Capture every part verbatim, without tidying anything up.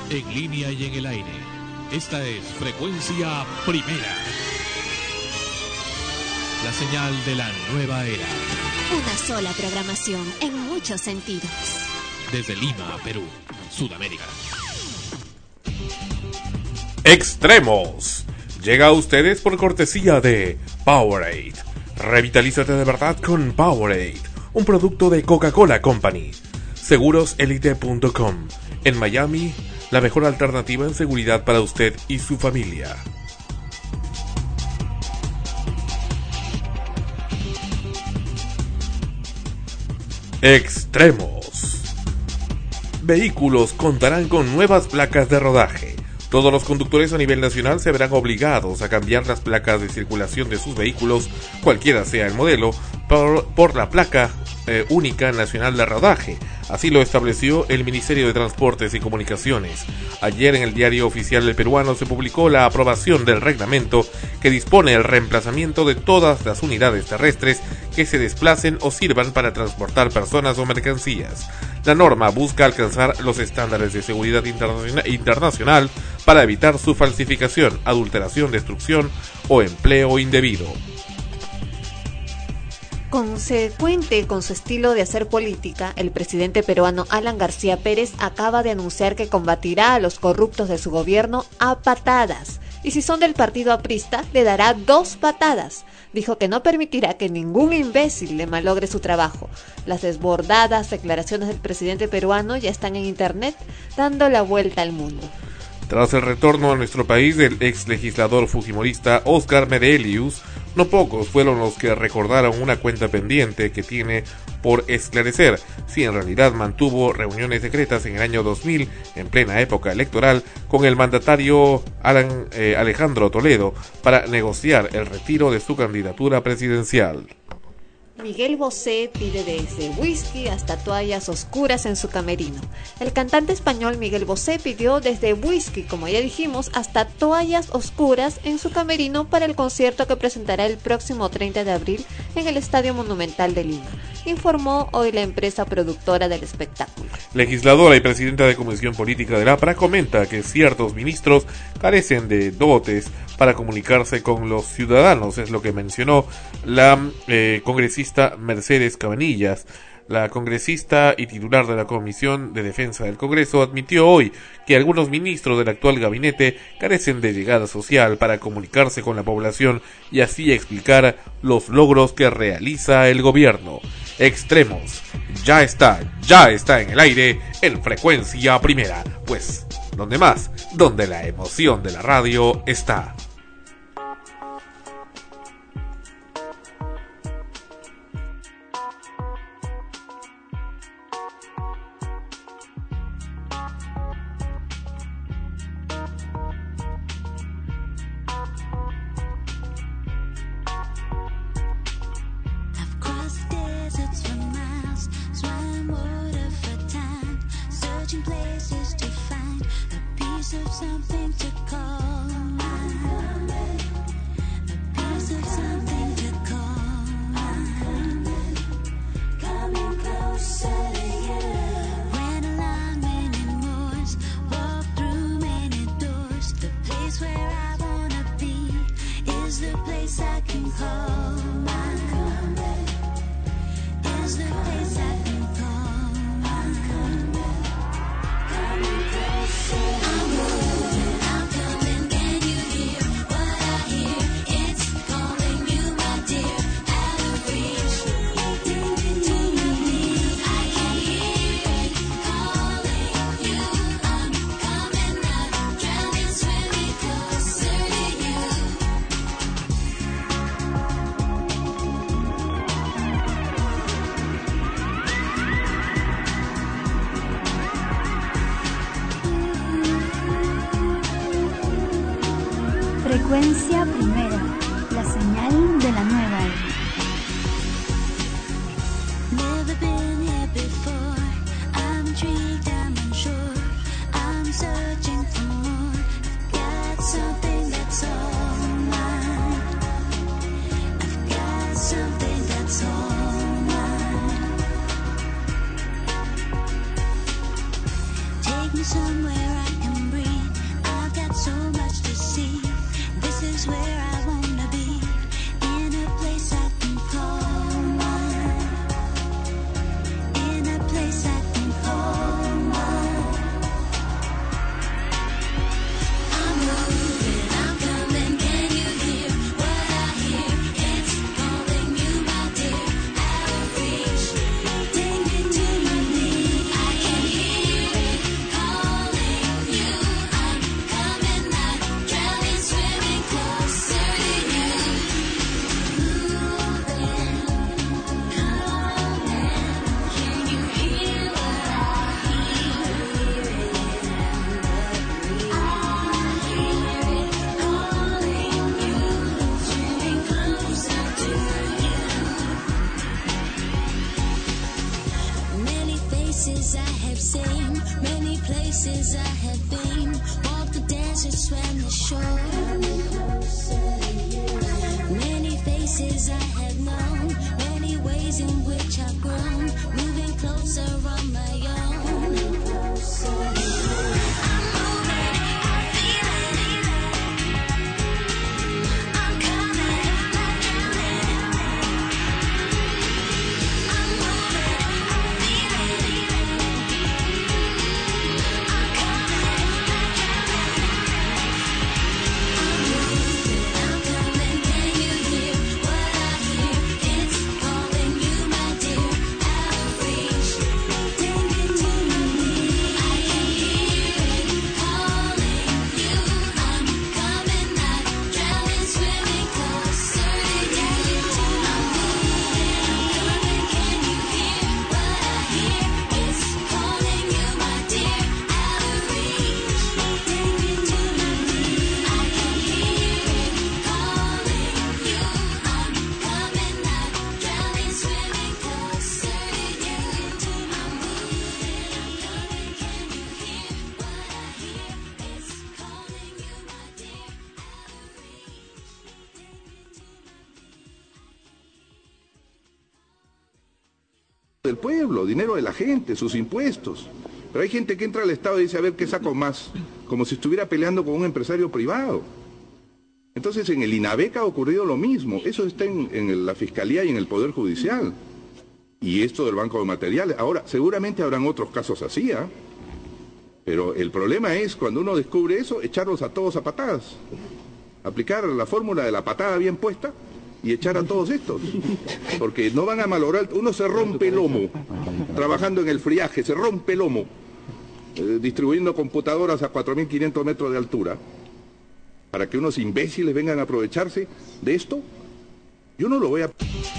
en línea y en el aire. Esta es Frecuencia Primera, la señal de la nueva era. Una sola programación en muchos sentidos. Desde Lima, Perú, Sudamérica. Extremos. Llega a ustedes por cortesía de Powerade. Revitalízate de verdad con Powerade, un producto de Coca-Cola Company. seguros elite punto com. En Miami, la mejor alternativa en seguridad para usted y su familia. Extremos. Vehículos contarán con nuevas placas de rodaje. Todos los conductores a nivel nacional se verán obligados a cambiar las placas de circulación de sus vehículos, cualquiera sea el modelo, por, por la placa eh, única nacional de rodaje. Así lo estableció el Ministerio de Transportes y Comunicaciones. Ayer en el Diario Oficial del Peruano se publicó la aprobación del reglamento que dispone el reemplazamiento de todas las unidades terrestres que se desplacen o sirvan para transportar personas o mercancías. La norma busca alcanzar los estándares de seguridad interna- internacional para evitar su falsificación, adulteración, destrucción o empleo indebido. Consecuente con su estilo de hacer política, el presidente peruano Alan García Pérez acaba de anunciar que combatirá a los corruptos de su gobierno a patadas. Y si son del partido aprista, le dará dos patadas. Dijo que no permitirá que ningún imbécil le malogre su trabajo. Las desbordadas declaraciones del presidente peruano ya están en internet, dando la vuelta al mundo. Tras el retorno a nuestro país del ex legislador fujimorista Oscar Merelius, no pocos fueron los que recordaron una cuenta pendiente que tiene por esclarecer si en realidad mantuvo reuniones secretas en el año dos mil, en plena época electoral, con el mandatario Alan, eh, Alejandro Toledo para negociar el retiro de su candidatura presidencial. Miguel Bosé pide desde whisky hasta toallas oscuras en su camerino. El cantante español Miguel Bosé pidió desde whisky, como ya dijimos, hasta toallas oscuras en su camerino para el concierto que presentará el próximo treinta de abril en el Estadio Monumental de Lima, informó hoy la empresa productora del espectáculo. Legisladora y presidenta de Comisión Política del APRA comenta que ciertos ministros carecen de dotes para comunicarse con los ciudadanos, es lo que mencionó la eh, congresista Mercedes Cabanillas. La congresista y titular de la Comisión de Defensa del Congreso admitió hoy que algunos ministros del actual gabinete carecen de llegada social para comunicarse con la población y así explicar los logros que realiza el gobierno. Extremos, ya está, ya está en el aire en Frecuencia Primera, pues, ¿dónde más? Donde la emoción de la radio está. Frecuencia Primera, la señal de la nueva era. Somewhere I can faces I have seen, many places I have been, walked the desert, swam the shore. Many faces I have known, many ways in which I've grown, moving closer on my own. Del pueblo, dinero de la gente, sus impuestos. Pero hay gente que entra al Estado y dice, a ver, ¿qué saco más? Como si estuviera peleando con un empresario privado. Entonces en el INAVEC ha ocurrido lo mismo. Eso está en, en la Fiscalía y en el Poder Judicial. Y esto del Banco de Materiales. Ahora, seguramente habrán otros casos así, ¿eh? Pero el problema es, cuando uno descubre eso, echarlos a todos a patadas. Aplicar la fórmula de la patada bien puesta y echar a todos estos, porque no van a malograr. Uno se rompe el lomo trabajando en el friaje, se rompe el lomo eh, distribuyendo computadoras a cuatro mil quinientos metros de altura para que unos imbéciles vengan a aprovecharse de esto. Yo no lo voy a...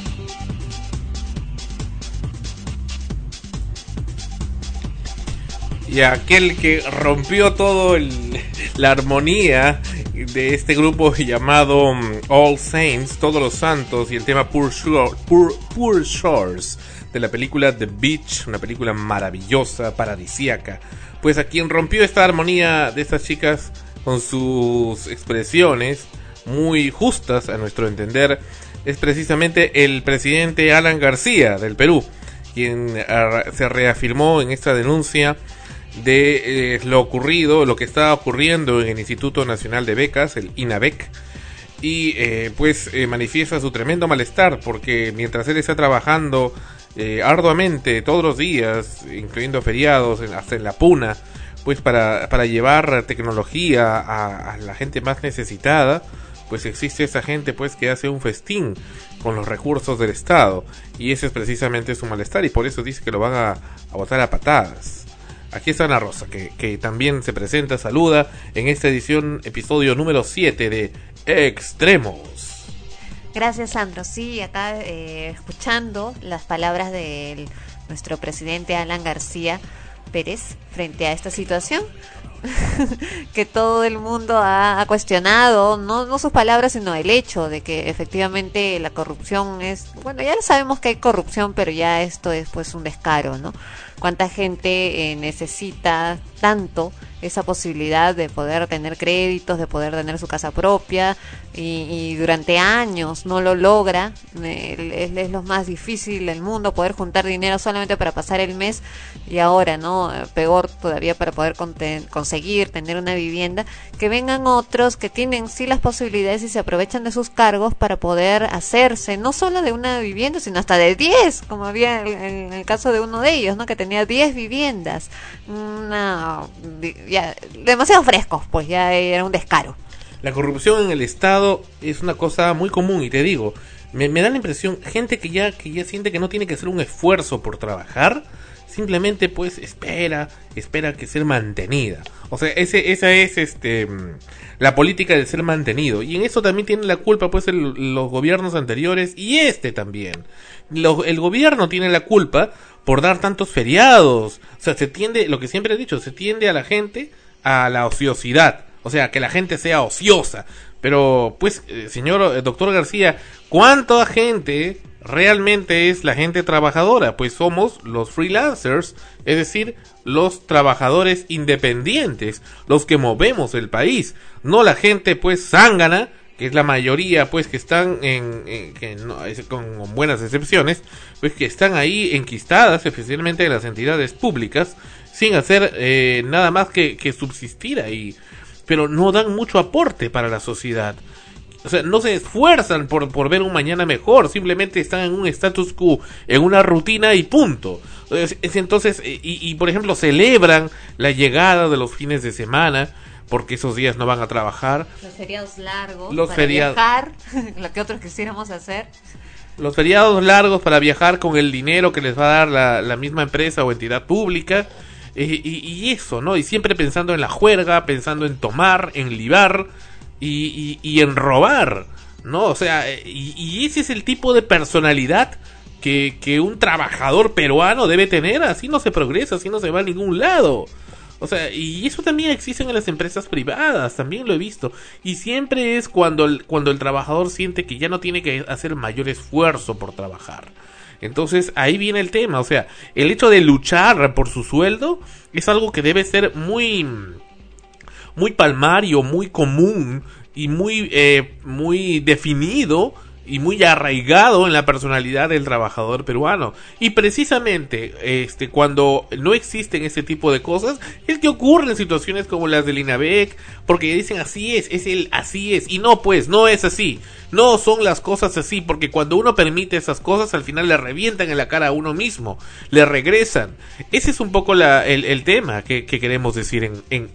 Y aquel que rompió todo el, la armonía de este grupo llamado um, All Saints, Todos los Santos, y el tema Poor, Shore, Poor, Poor Shores de la película The Beach, una película maravillosa, paradisíaca. Pues a quien rompió esta armonía de estas chicas con sus expresiones muy justas a nuestro entender es precisamente el presidente Alan García del Perú, quien uh, se reafirmó en esta denuncia de eh, lo ocurrido, lo que está ocurriendo en el Instituto Nacional de Becas, el INAVEC, y eh, pues eh, manifiesta su tremendo malestar porque mientras él está trabajando eh, arduamente todos los días, incluyendo feriados, en, hasta en la puna, pues para, para llevar tecnología a, a la gente más necesitada, pues existe esa gente pues que hace un festín con los recursos del Estado, y ese es precisamente su malestar, y por eso dice que lo van a, a botar a patadas. Aquí está Ana Rosa, que, que también se presenta, saluda en esta edición, episodio número siete de Extremos. Gracias, Sandro. Sí, acá eh, escuchando las palabras de nuestro presidente Alan García Pérez frente a esta situación que todo el mundo ha, ha cuestionado, no, no sus palabras, sino el hecho de que efectivamente la corrupción es, bueno, ya sabemos que hay corrupción, pero ya esto es pues un descaro, ¿no? Cuánta gente eh, necesita tanto esa posibilidad de poder tener créditos, de poder tener su casa propia, y, y durante años no lo logra. Eh, es, es lo más difícil del mundo poder juntar dinero solamente para pasar el mes, y ahora, ¿no? Peor todavía para poder conten- conseguir tener una vivienda. Que vengan otros que tienen sí las posibilidades y se aprovechan de sus cargos para poder hacerse no solo de una vivienda, sino hasta de diez, como había en, en el caso de uno de ellos, ¿no? Que tenía diez viviendas. Una, ya, demasiado frescos, pues ya era un descaro. La corrupción en el Estado es una cosa muy común, y te digo, me, me da la impresión, gente que ya, que ya siente que no tiene que hacer un esfuerzo por trabajar, simplemente pues espera, espera que ser mantenida. O sea, ese, esa es este la política de ser mantenido, y en eso también tiene la culpa pues el, los gobiernos anteriores, y este también. Lo, el gobierno tiene la culpa por dar tantos feriados. O sea, se tiende, lo que siempre he dicho, se tiende a la gente a la ociosidad. O sea, que la gente sea ociosa. Pero, pues, eh, señor eh, doctor García, ¿cuánta gente realmente es la gente trabajadora, pues somos los freelancers, es decir, los trabajadores independientes, los que movemos el país, no la gente pues zángana, que es la mayoría pues que están en, en que no, es, con, con buenas excepciones, pues que están ahí enquistadas, especialmente en las entidades públicas, sin hacer eh, nada más que, que subsistir ahí, pero no dan mucho aporte para la sociedad. O sea, no se esfuerzan por, por ver un mañana mejor, simplemente están en un status quo, en una rutina y punto. Es, es entonces, y, y por ejemplo, celebran la llegada de los fines de semana, porque esos días no van a trabajar. Los feriados largos, los para feriados, viajar, lo que otros quisiéramos hacer. Los feriados largos para viajar con el dinero que les va a dar la, la misma empresa o entidad pública. Eh, y, y eso, ¿no? Y siempre pensando en la juerga, pensando en tomar, en libar y, y, y en robar, ¿no? O sea, y, y ese es el tipo de personalidad que, que un trabajador peruano debe tener. Así no se progresa, así no se va a ningún lado. O sea, y eso también existe en las empresas privadas, también lo he visto. Y siempre es cuando el, cuando el trabajador siente que ya no tiene que hacer mayor esfuerzo por trabajar. Entonces ahí viene el tema, o sea, el hecho de luchar por su sueldo es algo que debe ser muy, muy palmario, muy común y muy, eh, muy definido y muy arraigado en la personalidad del trabajador peruano. Y precisamente este cuando no existen ese tipo de cosas es que ocurren situaciones como las del INAVEC, porque dicen así es, es el así es, y no, pues no es así, no son las cosas así, porque cuando uno permite esas cosas al final le revientan en la cara a uno mismo, le regresan. Ese es un poco la, el, el tema que, que queremos decir en, en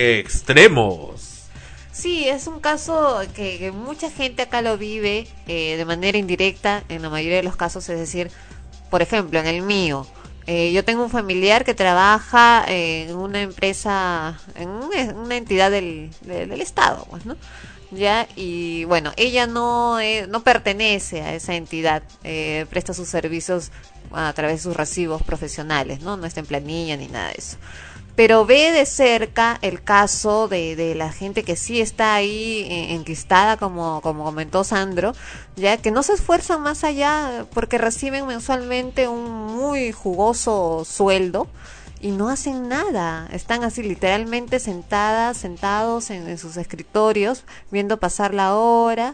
extremos. Sí, es un caso que, que mucha gente acá lo vive eh, de manera indirecta, en la mayoría de los casos, es decir, por ejemplo, en el mío, eh, yo tengo un familiar que trabaja en una empresa, en una, una entidad del, de, del Estado, pues, ¿no? Ya, y bueno, ella no, eh, no pertenece a esa entidad, eh, presta sus servicios a través de sus recibos profesionales, ¿no? No está en planilla ni nada de eso. Pero ve de cerca el caso de, de la gente que sí está ahí enquistada, como, como comentó Sandro, ya que no se esfuerzan más allá porque reciben mensualmente un muy jugoso sueldo y no hacen nada. Están así literalmente sentadas, sentados en, en sus escritorios, viendo pasar la hora,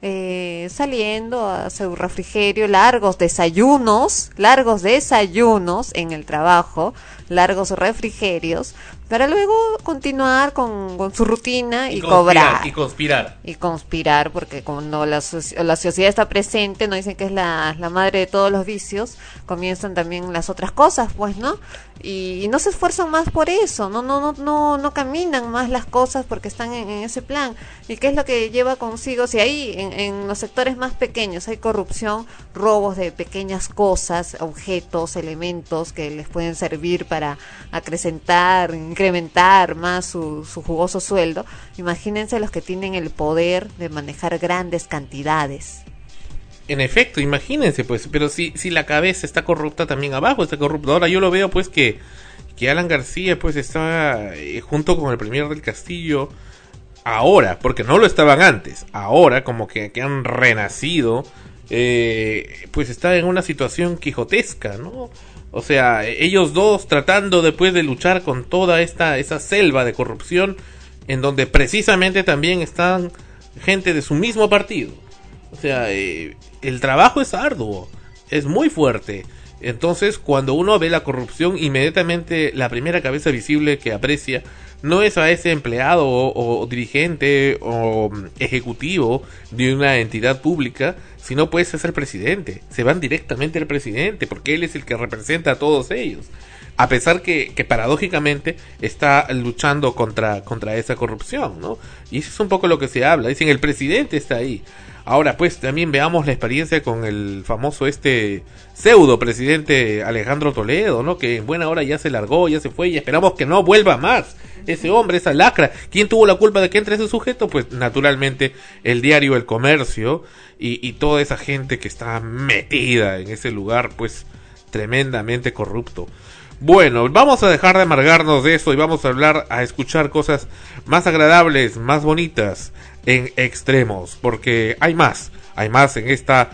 eh, saliendo a su refrigerio, largos desayunos, largos desayunos en el trabajo, largos refrigerios, para luego continuar con, con su rutina y, y cobrar. Y conspirar. Y conspirar, porque cuando la, la sociedad está presente, no dicen que es la, la madre de todos los vicios, comienzan también las otras cosas, pues, ¿no? Y, y no se esfuerzan más por eso, no no no no no caminan más las cosas porque están en, en ese plan. ¿Y qué es lo que lleva consigo? Si ahí en, en los sectores más pequeños hay corrupción, robos de pequeñas cosas, objetos, elementos que les pueden servir para acrecentar, incrementar más su, su jugoso sueldo, imagínense los que tienen el poder de manejar grandes cantidades. En efecto, imagínense pues, pero si si la cabeza está corrupta, también abajo está corrupto. Ahora yo lo veo pues que, que Alan García pues está eh, junto con el Premier del Castillo ahora, porque no lo estaban antes, ahora como que, que han renacido, eh, pues está en una situación quijotesca, ¿no? O sea, ellos dos tratando después de luchar con toda esta esa selva de corrupción, en donde precisamente también están gente de su mismo partido. O sea, eh, el trabajo es arduo, es muy fuerte. Entonces, cuando uno ve la corrupción, inmediatamente la primera cabeza visible que aprecia no es a ese empleado o, o dirigente o ejecutivo de una entidad pública, sino pues es el presidente. Se van directamente al presidente porque él es el que representa a todos ellos. A pesar que, que paradójicamente está luchando contra, contra esa corrupción, ¿no? Y eso es un poco lo que se habla. Dicen, el presidente está ahí. Ahora pues también veamos la experiencia con el famoso este pseudo presidente Alejandro Toledo, ¿no? Que en buena hora ya se largó, ya se fue y esperamos que no vuelva más. Ese hombre, esa lacra. ¿Quién tuvo la culpa de que entre ese sujeto? Pues naturalmente el diario El Comercio y, y toda esa gente que está metida en ese lugar, pues tremendamente corrupto. Bueno, vamos a dejar de amargarnos de eso y vamos a hablar, a escuchar cosas más agradables, más bonitas en extremos, porque hay más, hay más en esta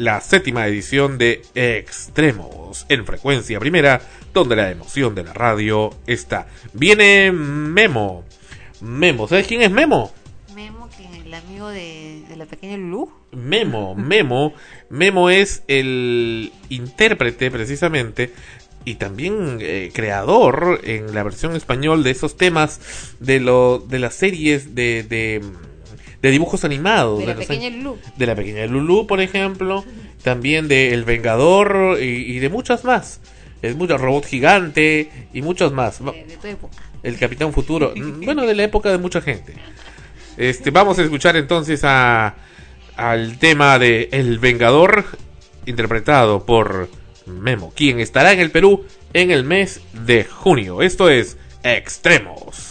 la séptima edición de Extremos en Frecuencia Primera, donde la emoción de la radio está. Viene Memo. Memo, ¿sabes quién es Memo? Memo, que el amigo de, de la pequeña Lulú. Memo, Memo, Memo es el intérprete precisamente y también eh, creador en la versión español de esos temas de lo de las series de de, de dibujos animados De la de los pequeña años- Lulú. de la pequeña Lulú, por ejemplo, también de El Vengador y, y de muchas más. Es mucho Robot Gigante y muchos más. De, de tu época. El Capitán Futuro, mm, bueno, de la época de mucha gente. Este, vamos a escuchar entonces a al tema de El Vengador, interpretado por Memo, quien estará en el Perú en el mes de junio. Esto es Extremos.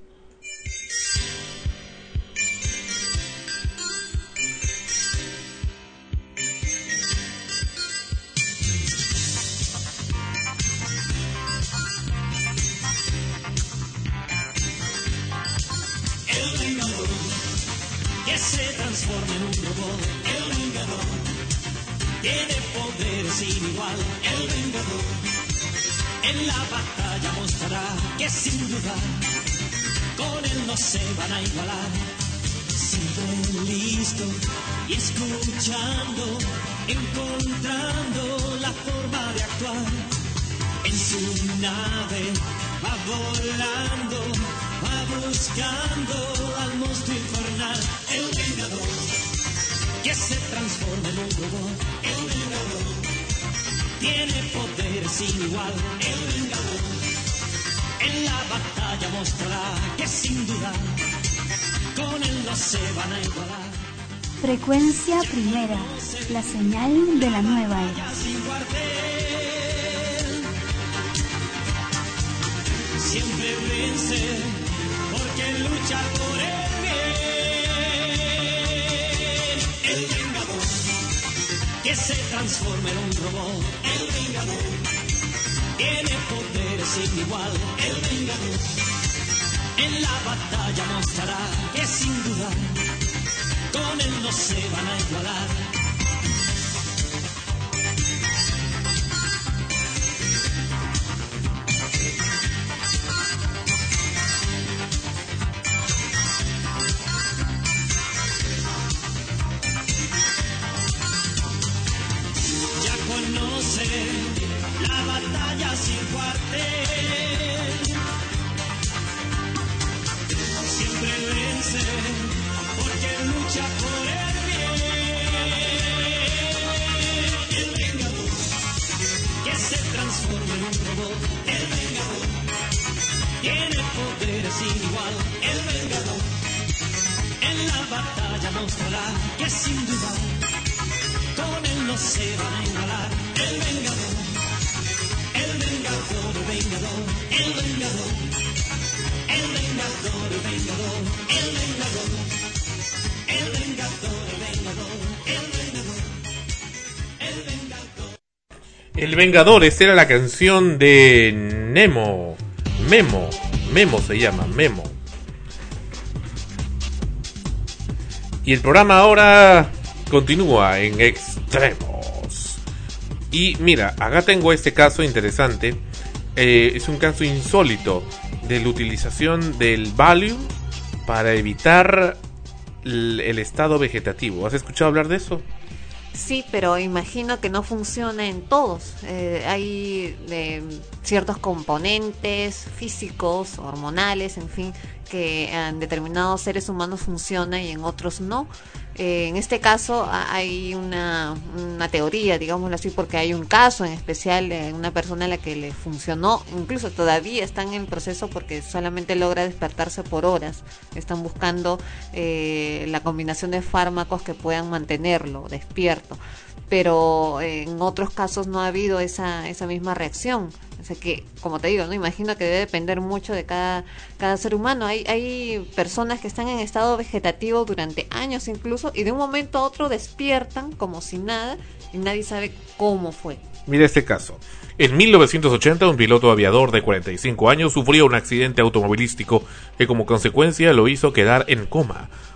El Vengador, que se transforma en un robot. El Vengador, tiene poder sin igual. El Vengador, en la batalla mostrará que sin duda con él no se van a igualar. Siempre listo y escuchando, encontrando la forma de actuar. En su nave va volando, va buscando al monstruo infernal. El Vengador, que se transforma en un robot. El Vengador, tiene poder sin igual. El Vengador, en la batalla mostrará que sin duda con él no se van a igualar. Frecuencia Primera, la señal de la nueva era. Sin cuartel, siempre vence, porque lucha por el bien. El Vengador, que se transforma en un robot. El Vengador, tiene poder sin igual. El Vengador, en la batalla mostrará que sin duda con él no se van a igualar. Ya conoce la batalla sin cuartel, siempre vence porque lucha por el bien. El Vengador, que se transforma en un robot. El Vengador, tiene poder sin igual. El Vengador, en la batalla mostrará que sin duda con él no se van a igualar. El Vengador, el Vengador, Vengador, el Vengador, el Vengador, Vengador, el Vengador, el Vengador, Vengador, el Vengador, el Vengador. El Vengador, esta era la canción de Nemo. Memo, Memo se llama, Memo. Y el programa ahora continúa en Extremos. Y mira, acá tengo este caso interesante. Eh, es un caso insólito de la utilización del Valium para evitar el, el estado vegetativo. ¿Has escuchado hablar de eso? Sí, pero imagino que no funciona en todos. Eh, hay eh, ciertos componentes físicos, hormonales, en fin, que en determinados seres humanos funciona y en otros no. Eh, en este caso hay una, una teoría, digámoslo así, porque hay un caso en especial de una persona a la que le funcionó, incluso todavía está en el proceso porque solamente logra despertarse por horas. Están buscando eh, la combinación de fármacos que puedan mantenerlo despierto, pero eh, en otros casos no ha habido esa, esa misma reacción. O sea que, como te digo, no imagino que debe depender mucho de cada, cada ser humano. Hay, hay personas que están en estado vegetativo durante años incluso y de un momento a otro despiertan como si nada y nadie sabe cómo fue. Mira este caso. En mil novecientos ochenta, un piloto aviador de cuarenta y cinco años sufrió un accidente automovilístico que como consecuencia lo hizo quedar en coma.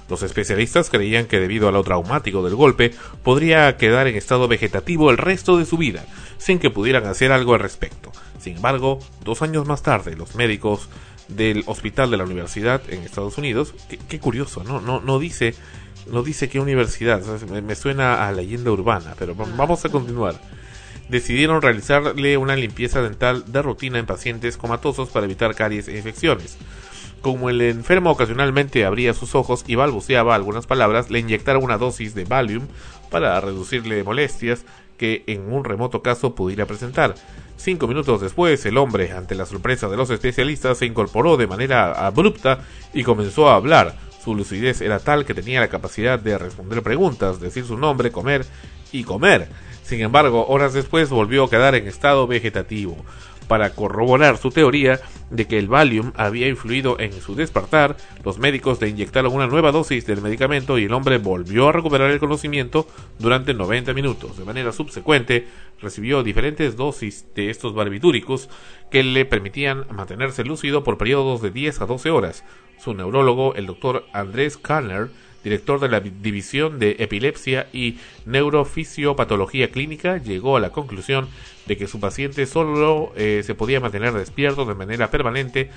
Los especialistas creían que debido a lo traumático del golpe, podría quedar en estado vegetativo el resto de su vida, sin que pudieran hacer algo al respecto. Sin embargo, dos años más tarde, los médicos del hospital de la universidad en Estados Unidos, qué, qué curioso, ¿no? No, no dice, no dice qué universidad, me, me suena a leyenda urbana, pero vamos a continuar. Decidieron realizarle una limpieza dental de rutina en pacientes comatosos para evitar caries e infecciones. Como el enfermo ocasionalmente abría sus ojos y balbuceaba algunas palabras, le inyectaron una dosis de Valium para reducirle molestias que en un remoto caso pudiera presentar. Cinco minutos después, el hombre, ante la sorpresa de los especialistas, se incorporó de manera abrupta y comenzó a hablar. Su lucidez era tal que tenía la capacidad de responder preguntas, decir su nombre, comer y comer. Sin embargo, horas después volvió a quedar en estado vegetativo. Para corroborar su teoría de que el Valium había influido en su despertar, los médicos le inyectaron una nueva dosis del medicamento y el hombre volvió a recuperar el conocimiento durante noventa minutos. De manera subsecuente, recibió diferentes dosis de estos barbitúricos que le permitían mantenerse lúcido por periodos de diez a doce horas. Su neurólogo, el doctor Andrés Kallner, director de la División de Epilepsia y Neurofisiopatología Clínica, llegó a la conclusión de que su paciente solo eh, se podía mantener despierto de manera permanente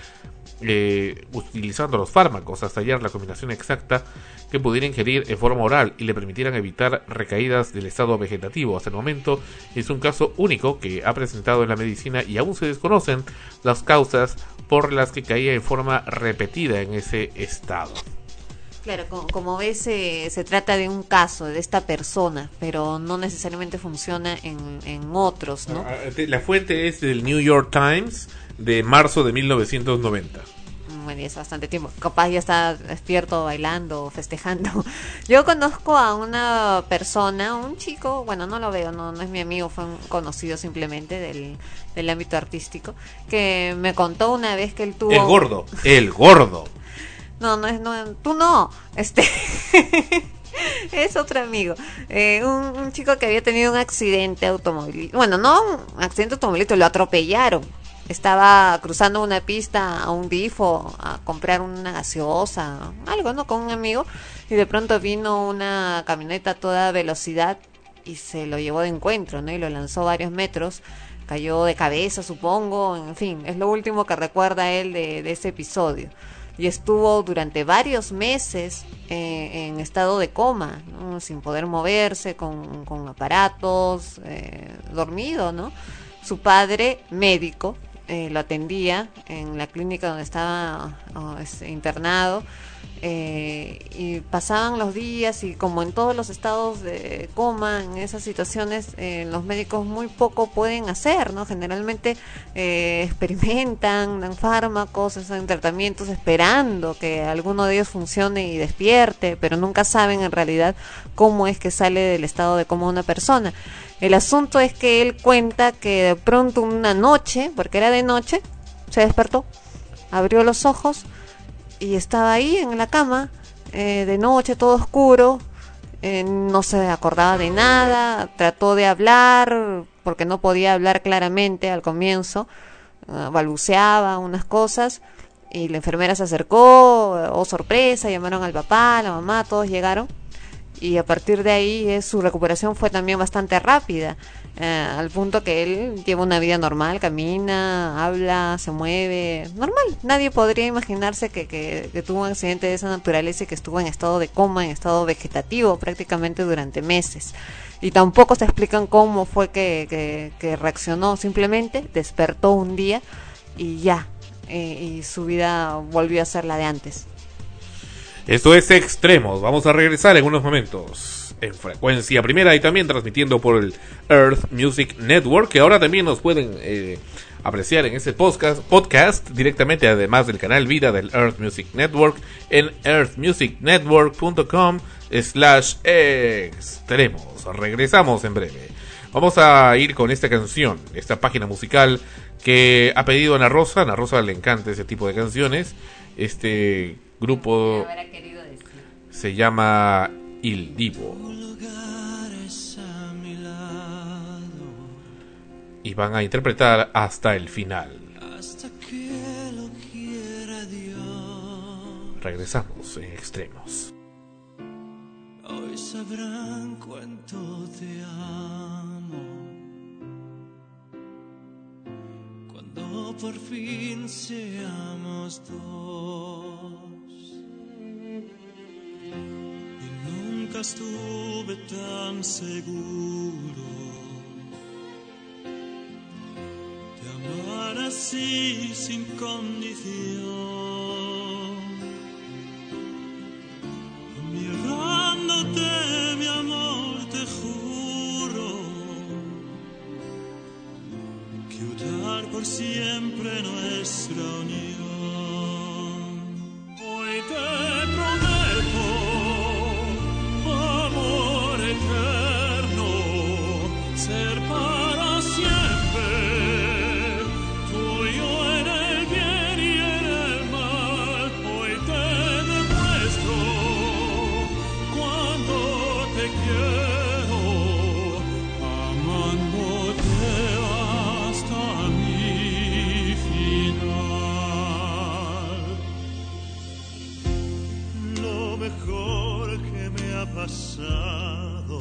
eh, utilizando los fármacos hasta hallar la combinación exacta que pudiera ingerir en forma oral y le permitieran evitar recaídas del estado vegetativo. Hasta el momento es un caso único que ha presentado en la medicina y aún se desconocen las causas por las que caía en forma repetida en ese estado. Claro, como, como ves, eh, se trata de un caso de esta persona, pero no necesariamente funciona en, en otros, ¿no? La fuente es del New York Times de marzo de mil novecientos noventa. Bueno, y es bastante tiempo. Capaz ya está despierto, bailando, festejando. Yo conozco a una persona, un chico, bueno, no lo veo, no, no es mi amigo, fue un conocido simplemente del, del ámbito artístico, que me contó una vez que él tuvo... El gordo, el gordo. No, no es, no, tú no, este, es otro amigo, eh, un, un chico que había tenido un accidente automovilístico, bueno, no un accidente automovilístico, lo atropellaron, estaba cruzando una pista a un Difo a comprar una gaseosa, algo, ¿no?, con un amigo, y de pronto vino una camioneta a toda velocidad y se lo llevó de encuentro, ¿no?, y lo lanzó varios metros, cayó de cabeza, supongo, en fin, es lo último que recuerda él de, de ese episodio. Y estuvo durante varios meses eh, en estado de coma, ¿no?, sin poder moverse, con, con aparatos, eh, dormido, ¿no? Su padre, médico, eh, lo atendía en la clínica donde estaba oh, este, internado, eh, y pasaban los días y como en todos los estados de coma, en esas situaciones, eh, los médicos muy poco pueden hacer, ¿no? Generalmente eh, experimentan, dan fármacos, hacen tratamientos esperando que alguno de ellos funcione y despierte, pero nunca saben en realidad cómo es que sale del estado de coma una persona. El asunto es que él cuenta que de pronto una noche, porque era de noche, se despertó, abrió los ojos y estaba ahí en la cama, eh, de noche, todo oscuro, eh, no se acordaba de nada, trató de hablar, porque no podía hablar claramente al comienzo, uh, balbuceaba unas cosas, y la enfermera se acercó, oh sorpresa, llamaron al papá, a la mamá, todos llegaron, y a partir de ahí eh, su recuperación fue también bastante rápida, eh, al punto que él lleva una vida normal, camina, habla, se mueve, normal. Nadie podría imaginarse que, que, que tuvo un accidente de esa naturaleza y que estuvo en estado de coma, en estado vegetativo prácticamente durante meses. Y tampoco se explican cómo fue que, que, que reaccionó, simplemente despertó un día y ya, eh, y su vida volvió a ser la de antes. Esto es Extremos, vamos a regresar en unos momentos en Frecuencia Primera y también transmitiendo por el Earth Music Network, que ahora también nos pueden eh, apreciar en este podcast, podcast directamente, además del canal Vida del Earth Music Network, en earthmusicnetwork.com slash extremos. Regresamos en breve. Vamos a ir con esta canción, esta página musical que ha pedido Ana Rosa. Ana Rosa le encanta ese tipo de canciones. Este grupo se llama Il Divo y van a interpretar Hasta el Final. Regresamos en Extremos. sabrán cuánto te amo. Cuando por fin seamos dos. Y nunca estuve tan seguro de amar así sin condición. Mirándote, mi amor, te juro que orar por siempre nuestra unión. Hoy te prometo amor eterno, ser para siempre tuyo en el bien y en el mal. Hoy te demuestro cuánto te quiero, amándote hasta mi final. Lo mejor que me ha pasado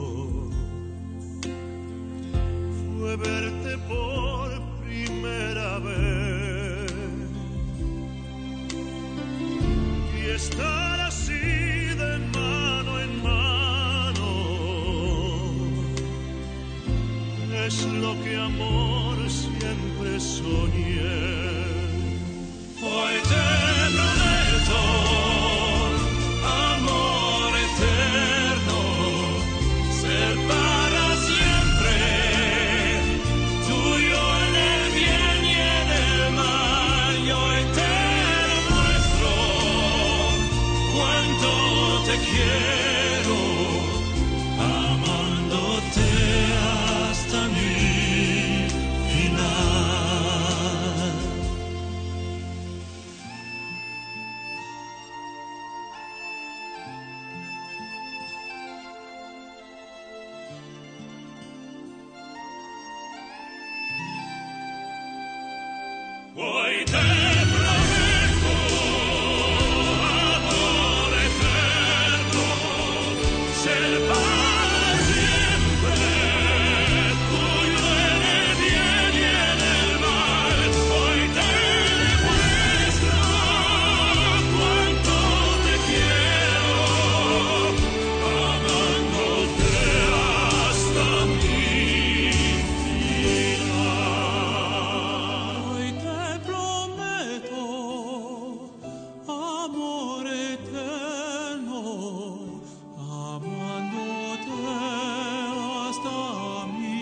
fue verte por primera vez y estar así de mano en mano. Es lo que amor siempre soñé. Hoy te prometo amor eterno, ser para siempre tuyo en el bien y en el mal. Y hoy te demuestro cuánto te quiero, amándote hasta mi final. Hoy te prometo amor eterno, ser para siempre tuyo en el bien y en el mal. Hoy te demuestro cuánto te quiero, amándote hasta mi final. Hoy te prometo amor eterno, amándote hasta mi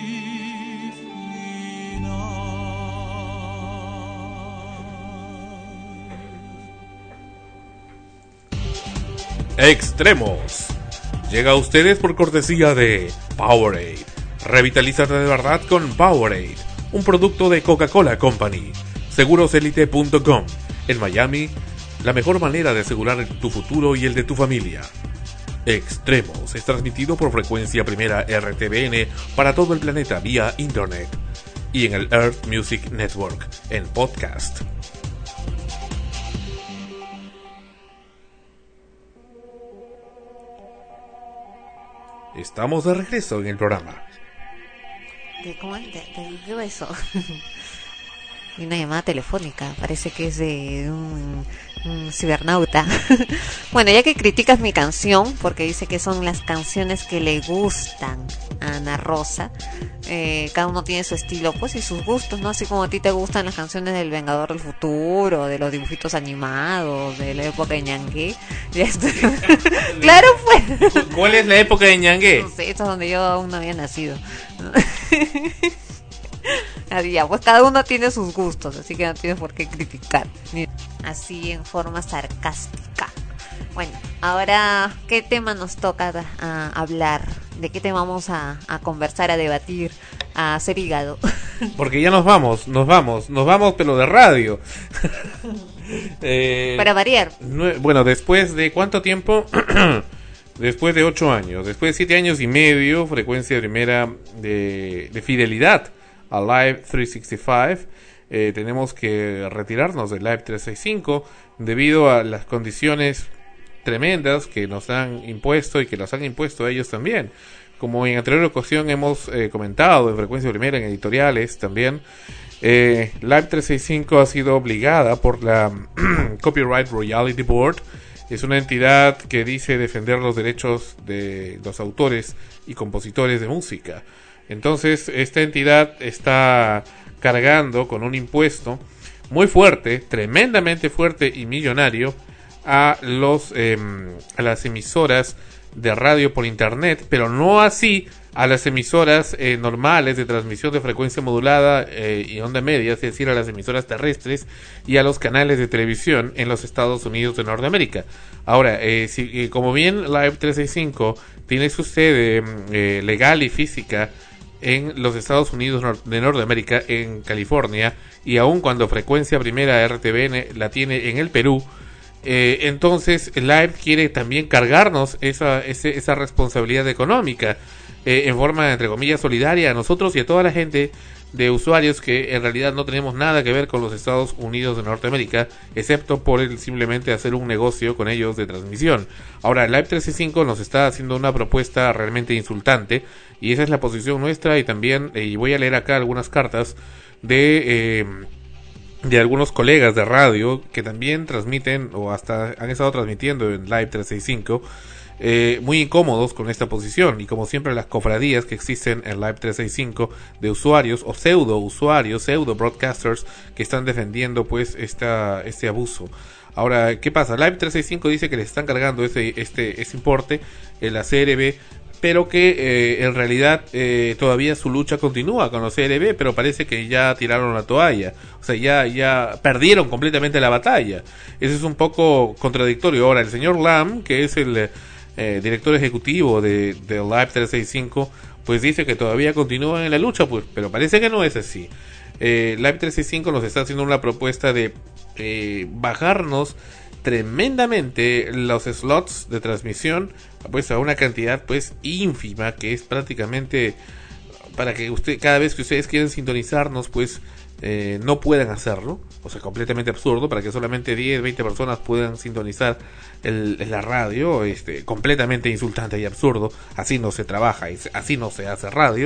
final. Extremos. Llega a ustedes por cortesía de Powerade. Revitalízate de verdad con Powerade, un producto de Coca-Cola Company. Seguroselite punto com. En Miami, la mejor manera de asegurar tu futuro y el de tu familia. Extremos es transmitido por frecuencia primera R T V N para todo el planeta vía internet y en el Earth Music Network en podcast. Estamos de regreso en el programa. ¿De cómo es? ¿De, de qué va eso? Y una llamada telefónica, parece que es de un, un cibernauta. Bueno, ya que criticas mi canción, porque dice que son las canciones que le gustan a Ana Rosa, eh, cada uno tiene su estilo, pues, y sus gustos, ¿no? Así como a ti te gustan las canciones del Vengador del Futuro, de los dibujitos animados, de la época de Ñangue. Claro, pues. ¿Cuál es la época de Ñangue? No sé, esta es donde yo aún no había nacido. Así ya, pues cada uno tiene sus gustos, así que no tienes por qué criticar. Así en forma sarcástica. Bueno, ahora, ¿qué tema nos toca a hablar? ¿De qué tema vamos a, a conversar, a debatir, a hacer hígado? Porque ya nos vamos, nos vamos, nos vamos, pero de radio. eh, Para variar. nue- Bueno, después de ¿cuánto tiempo? Después de ocho años, después de siete años y medio, frecuencia primera de, de fidelidad a Live trescientos sesenta y cinco, eh, tenemos que retirarnos de Live trescientos sesenta y cinco debido a las condiciones tremendas que nos han impuesto y que nos han impuesto a ellos también. Como en anterior ocasión hemos eh, comentado en Frecuencia Primera, en editoriales también, eh, Live trescientos sesenta y cinco ha sido obligada por la Copyright Royalty Board. Es una entidad que dice defender los derechos de los autores y compositores de música. Entonces, esta entidad está cargando con un impuesto muy fuerte, tremendamente fuerte y millonario a los eh, a las emisoras de radio por internet, pero no así a las emisoras eh, normales de transmisión de frecuencia modulada eh, y onda media, es decir, a las emisoras terrestres y a los canales de televisión en los Estados Unidos de Norteamérica. Ahora, eh, si, eh, como bien Live trescientos sesenta y cinco tiene su sede eh, legal y física en los Estados Unidos de Norteamérica, en California, y aun cuando Frecuencia Primera R T V N la tiene en el Perú, eh, entonces Live quiere también cargarnos esa, ese, esa responsabilidad económica eh, en forma, entre comillas, solidaria a nosotros y a toda la gente de usuarios que en realidad no tenemos nada que ver con los Estados Unidos de Norteamérica, excepto por el simplemente hacer un negocio con ellos de transmisión. Ahora, Live trescientos sesenta y cinco nos está haciendo una propuesta realmente insultante, y esa es la posición nuestra, y también, eh, y voy a leer acá algunas cartas de eh, de algunos colegas de radio que también transmiten o hasta han estado transmitiendo en Live trescientos sesenta y cinco, eh, muy incómodos con esta posición, y como siempre las cofradías que existen en Live trescientos sesenta y cinco de usuarios o pseudo usuarios, pseudo broadcasters que están defendiendo pues esta este abuso. Ahora, ¿qué pasa? Live trescientos sesenta y cinco dice que le están cargando ese este ese importe en la C R B, pero que eh, en realidad eh, todavía su lucha continúa con los C R B, pero parece que ya tiraron la toalla, o sea, ya ya perdieron completamente la batalla. Eso es un poco contradictorio. Ahora, el señor Lam, que es el eh, director ejecutivo de, de Live trescientos sesenta y cinco, pues dice que todavía continúan en la lucha, pues, pero parece que no es así. Eh, Live trescientos sesenta y cinco nos está haciendo una propuesta de eh, bajarnos tremendamente los slots de transmisión pues a una cantidad pues ínfima, que es prácticamente para que usted, cada vez que ustedes quieren sintonizarnos, pues eh, no puedan hacerlo, o sea, completamente absurdo, para que solamente diez, veinte personas puedan sintonizar el, la radio, este, completamente insultante y absurdo. Así no se trabaja, así no se hace radio.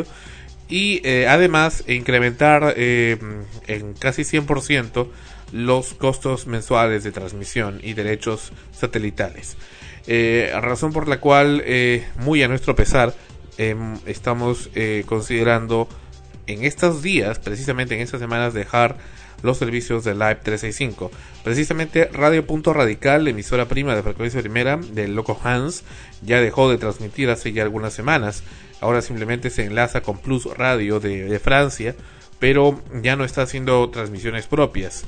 Y eh, además incrementar eh, en casi cien por ciento los costos mensuales de transmisión y derechos satelitales. Eh, razón por la cual, eh, muy a nuestro pesar, eh, estamos eh, considerando en estos días, precisamente en estas semanas, dejar los servicios de Live trescientos sesenta y cinco. Precisamente Radio Punto Radical, emisora prima de Frecuencia Primera del Loco Hans, ya dejó de transmitir hace ya algunas semanas. Ahora simplemente se enlaza con Plus Radio de, de Francia, pero ya no está haciendo transmisiones propias.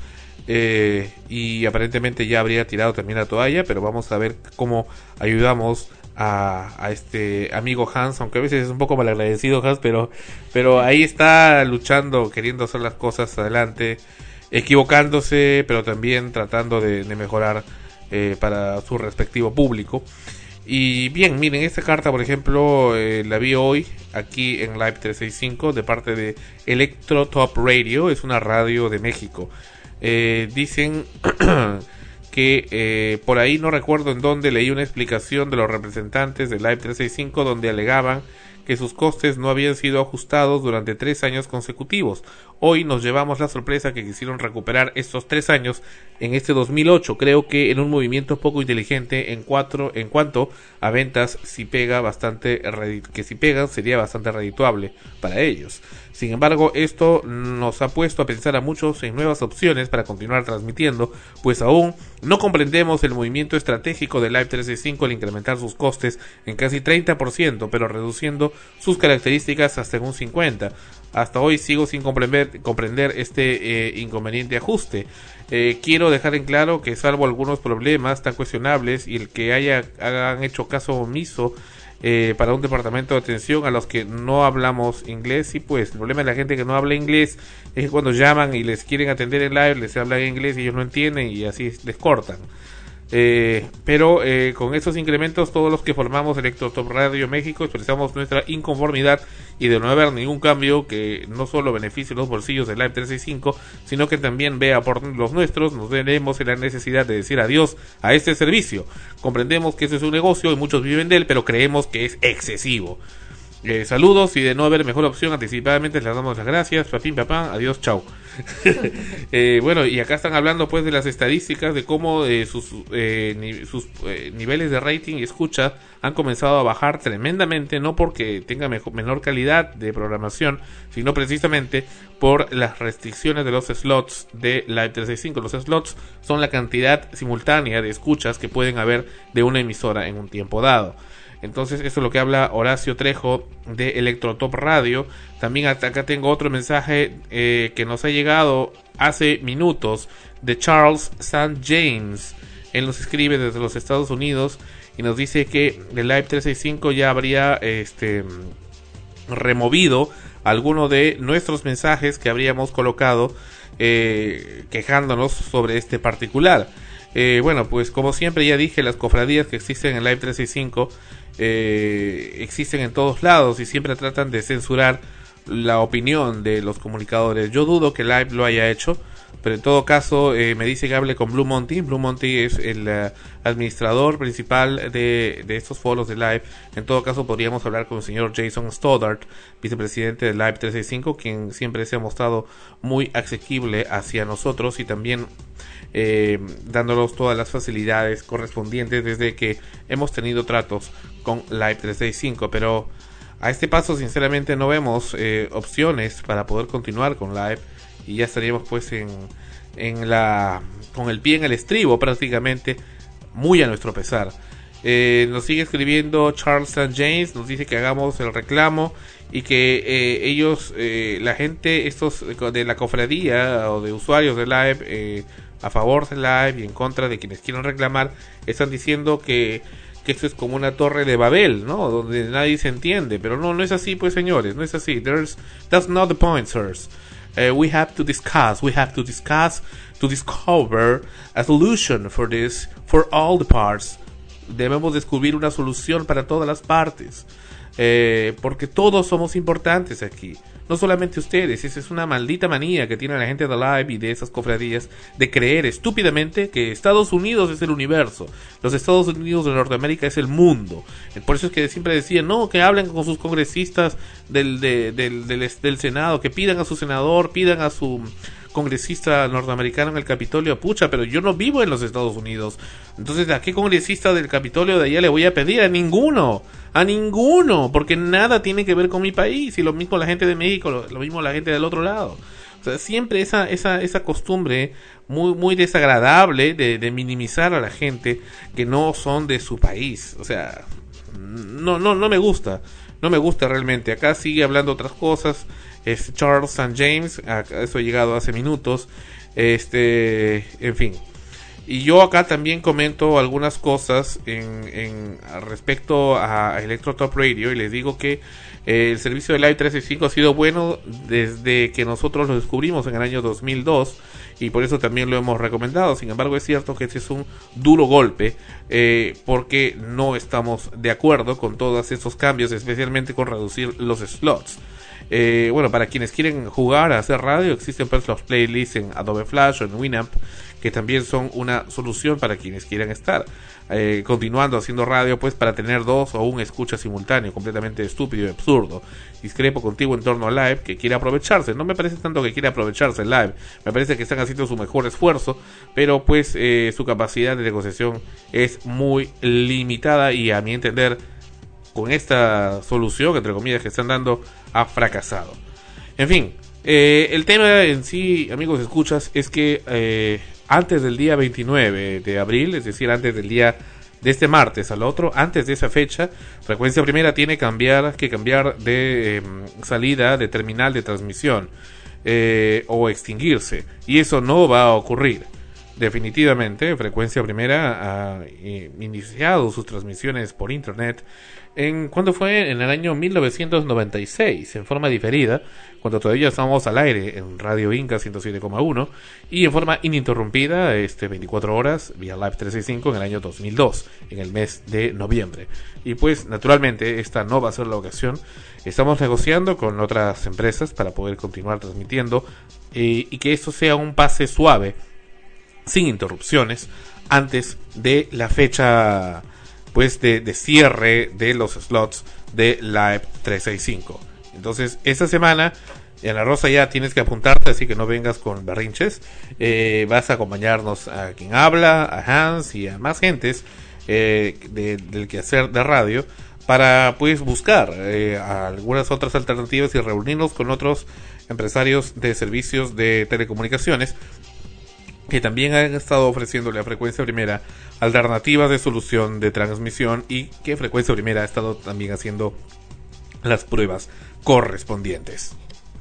Eh, y aparentemente ya habría tirado también la toalla, pero vamos a ver cómo ayudamos a, a este amigo Hans, aunque a veces es un poco malagradecido Hans, pero, pero ahí está luchando, queriendo hacer las cosas adelante, equivocándose, pero también tratando de, de mejorar eh, para su respectivo público. Y bien, miren, esta carta, por ejemplo, eh, la vi hoy aquí en Live trescientos sesenta y cinco de parte de Electro Top Radio, es una radio de México. Eh, dicen que eh, por ahí, no recuerdo en dónde, leí una explicación de los representantes de Live trescientos sesenta y cinco donde alegaban que sus costes no habían sido ajustados durante tres años consecutivos. Hoy nos llevamos la sorpresa que quisieron recuperar estos tres años en este dos mil ocho. Creo que en un movimiento poco inteligente en cuatro en cuanto a ventas, si pega bastante que si pegan sería bastante redituable para ellos. Sin embargo, esto nos ha puesto a pensar a muchos en nuevas opciones para continuar transmitiendo, pues aún no comprendemos el movimiento estratégico de Live trescientos sesenta y cinco al incrementar sus costes en casi treinta por ciento, pero reduciendo sus características hasta en un cincuenta por ciento. Hasta hoy sigo sin comprender, comprender este eh, inconveniente ajuste. Eh, quiero dejar en claro que, salvo algunos problemas tan cuestionables y el que haya hayan hecho caso omiso eh, para un departamento de atención a los que no hablamos inglés, y pues el problema de la gente que no habla inglés es que cuando llaman y les quieren atender en live les hablan en inglés y ellos no entienden y así les cortan. Eh, pero eh, con estos incrementos, todos los que formamos Electrotop Radio México expresamos nuestra inconformidad y de no haber ningún cambio que no solo beneficie los bolsillos de Live trescientos sesenta y cinco, sino que también vea por los nuestros, nos veremos en la necesidad de decir adiós a este servicio. Comprendemos que ese es un negocio y muchos viven de él, pero creemos que es excesivo. Eh, saludos, y de no haber mejor opción anticipadamente les damos las gracias. Papín, papá, adiós, chau. eh, bueno, y acá están hablando pues de las estadísticas de cómo eh, sus, eh, ni, sus eh, niveles de rating y escucha han comenzado a bajar tremendamente, no porque tenga mejor, menor calidad de programación, sino precisamente por las restricciones de los slots de Live trescientos sesenta y cinco. Los slots son la cantidad simultánea de escuchas que pueden haber de una emisora en un tiempo dado. Entonces eso es lo que habla Horacio Trejo de Electrotop Radio. También acá tengo otro mensaje eh, que nos ha llegado hace minutos de Charles Saint James. Él nos escribe desde los Estados Unidos y nos dice que el Live trescientos sesenta y cinco ya habría este removido alguno de nuestros mensajes que habríamos colocado eh, quejándonos sobre este particular. Eh, bueno, pues como siempre ya dije, las cofradías que existen en Live trescientos sesenta y cinco eh, existen en todos lados y siempre tratan de censurar la opinión de los comunicadores. Yo dudo que Live lo haya hecho, pero en todo caso eh, me dice que hable con Blue Monty. Blue Monty es el uh, administrador principal de, de estos foros de Live. En todo caso podríamos hablar con el señor Jason Stoddart, vicepresidente de Live trescientos sesenta y cinco, quien siempre se ha mostrado muy asequible hacia nosotros y también eh, dándonos todas las facilidades correspondientes desde que hemos tenido tratos con Live trescientos sesenta y cinco. Pero a este paso sinceramente no vemos eh, opciones para poder continuar con Live y ya estaríamos pues en, en la con el pie en el estribo prácticamente, muy a nuestro pesar. Eh, nos sigue escribiendo Charles Saint James, nos dice que hagamos el reclamo y que eh, ellos, eh, la gente estos de la cofradía o de usuarios de Live, eh, a favor de Live y en contra de quienes quieran reclamar, están diciendo que que esto es como una torre de Babel, ¿no? Donde nadie se entiende, pero no, no es así, pues señores, no es así. There's, that's not the point, sirs. Uh, we have to discuss, we have to discuss to discover a solution for this, for all the parts. Debemos descubrir una solución para todas las partes, eh, porque todos somos importantes aquí. No solamente ustedes, esa es una maldita manía que tiene la gente de Live y de esas cofradías de creer estúpidamente que Estados Unidos es el universo, los Estados Unidos de Norteamérica es el mundo. Por eso es que siempre decían, no, que hablen con sus congresistas del, de, del, del, del Senado, que pidan a su senador, pidan a su congresista norteamericano en el Capitolio. Pucha, pero yo no vivo en los Estados Unidos, entonces ¿a qué congresista del Capitolio de allá le voy a pedir? A ninguno, a ninguno, porque nada tiene que ver con mi país. Y lo mismo la gente de México, lo, lo mismo la gente del otro lado. O sea, siempre esa esa esa costumbre muy muy desagradable de, de minimizar a la gente que no son de su país. O sea, no no no me gusta, no me gusta realmente. Acá sigue hablando otras cosas. Es Charles Saint James, eso ha llegado hace minutos. Este, en fin. Y yo acá también comento algunas cosas en, en respecto a Electrotop Radio y les digo que eh, el servicio de Live trescientos sesenta y cinco ha sido bueno desde que nosotros lo descubrimos en el año dos mil dos y por eso también lo hemos recomendado. Sin embargo, es cierto que este es un duro golpe eh, porque no estamos de acuerdo con todos esos cambios, especialmente con reducir los slots. Eh, bueno, para quienes quieren jugar a hacer radio, existen pues los playlists en Adobe Flash o en Winamp, que también son una solución para quienes quieran estar eh, continuando haciendo radio, pues para tener dos o un escucha simultáneo, completamente estúpido y absurdo. Discrepo contigo en torno a Live, que quiere aprovecharse. No me parece tanto que quiera aprovecharse Live, me parece que están haciendo su mejor esfuerzo, pero pues eh, su capacidad de negociación es muy limitada y a mi entender con esta solución, entre comillas, que están dando, ha fracasado. En fin, eh, el tema en sí, amigos escuchas, es que eh, antes del día veintinueve de abril, es decir, antes del día de este martes al otro, antes de esa fecha, Frecuencia Primera tiene cambiar, que cambiar de eh, salida de terminal de transmisión eh, o extinguirse, y eso no va a ocurrir. Definitivamente, Frecuencia Primera ha eh, iniciado sus transmisiones por internet en cuando fue en el año mil novecientos noventa y seis, en forma diferida, cuando todavía estábamos al aire en Radio Inca ciento siete coma uno, y en forma ininterrumpida, este veinticuatro horas, vía Live trescientos sesenta y cinco en el año dos mil dos, en el mes de noviembre. Y pues, naturalmente, esta no va a ser la ocasión. Estamos negociando con otras empresas para poder continuar transmitiendo eh, y que esto sea un pase suave, sin interrupciones, antes de la fecha pues de, de cierre de los slots de Live trescientos sesenta y cinco. Entonces, esta semana, Ana Rosa, ya tienes que apuntarte, así que no vengas con berrinches. Eh, vas a acompañarnos a quien habla, a Hans y a más gentes eh, de, del quehacer de radio, para pues buscar eh, algunas otras alternativas y reunirnos con otros empresarios de servicios de telecomunicaciones que también han estado ofreciéndole a Frecuencia Primera alternativas de solución de transmisión, y que Frecuencia Primera ha estado también haciendo las pruebas correspondientes.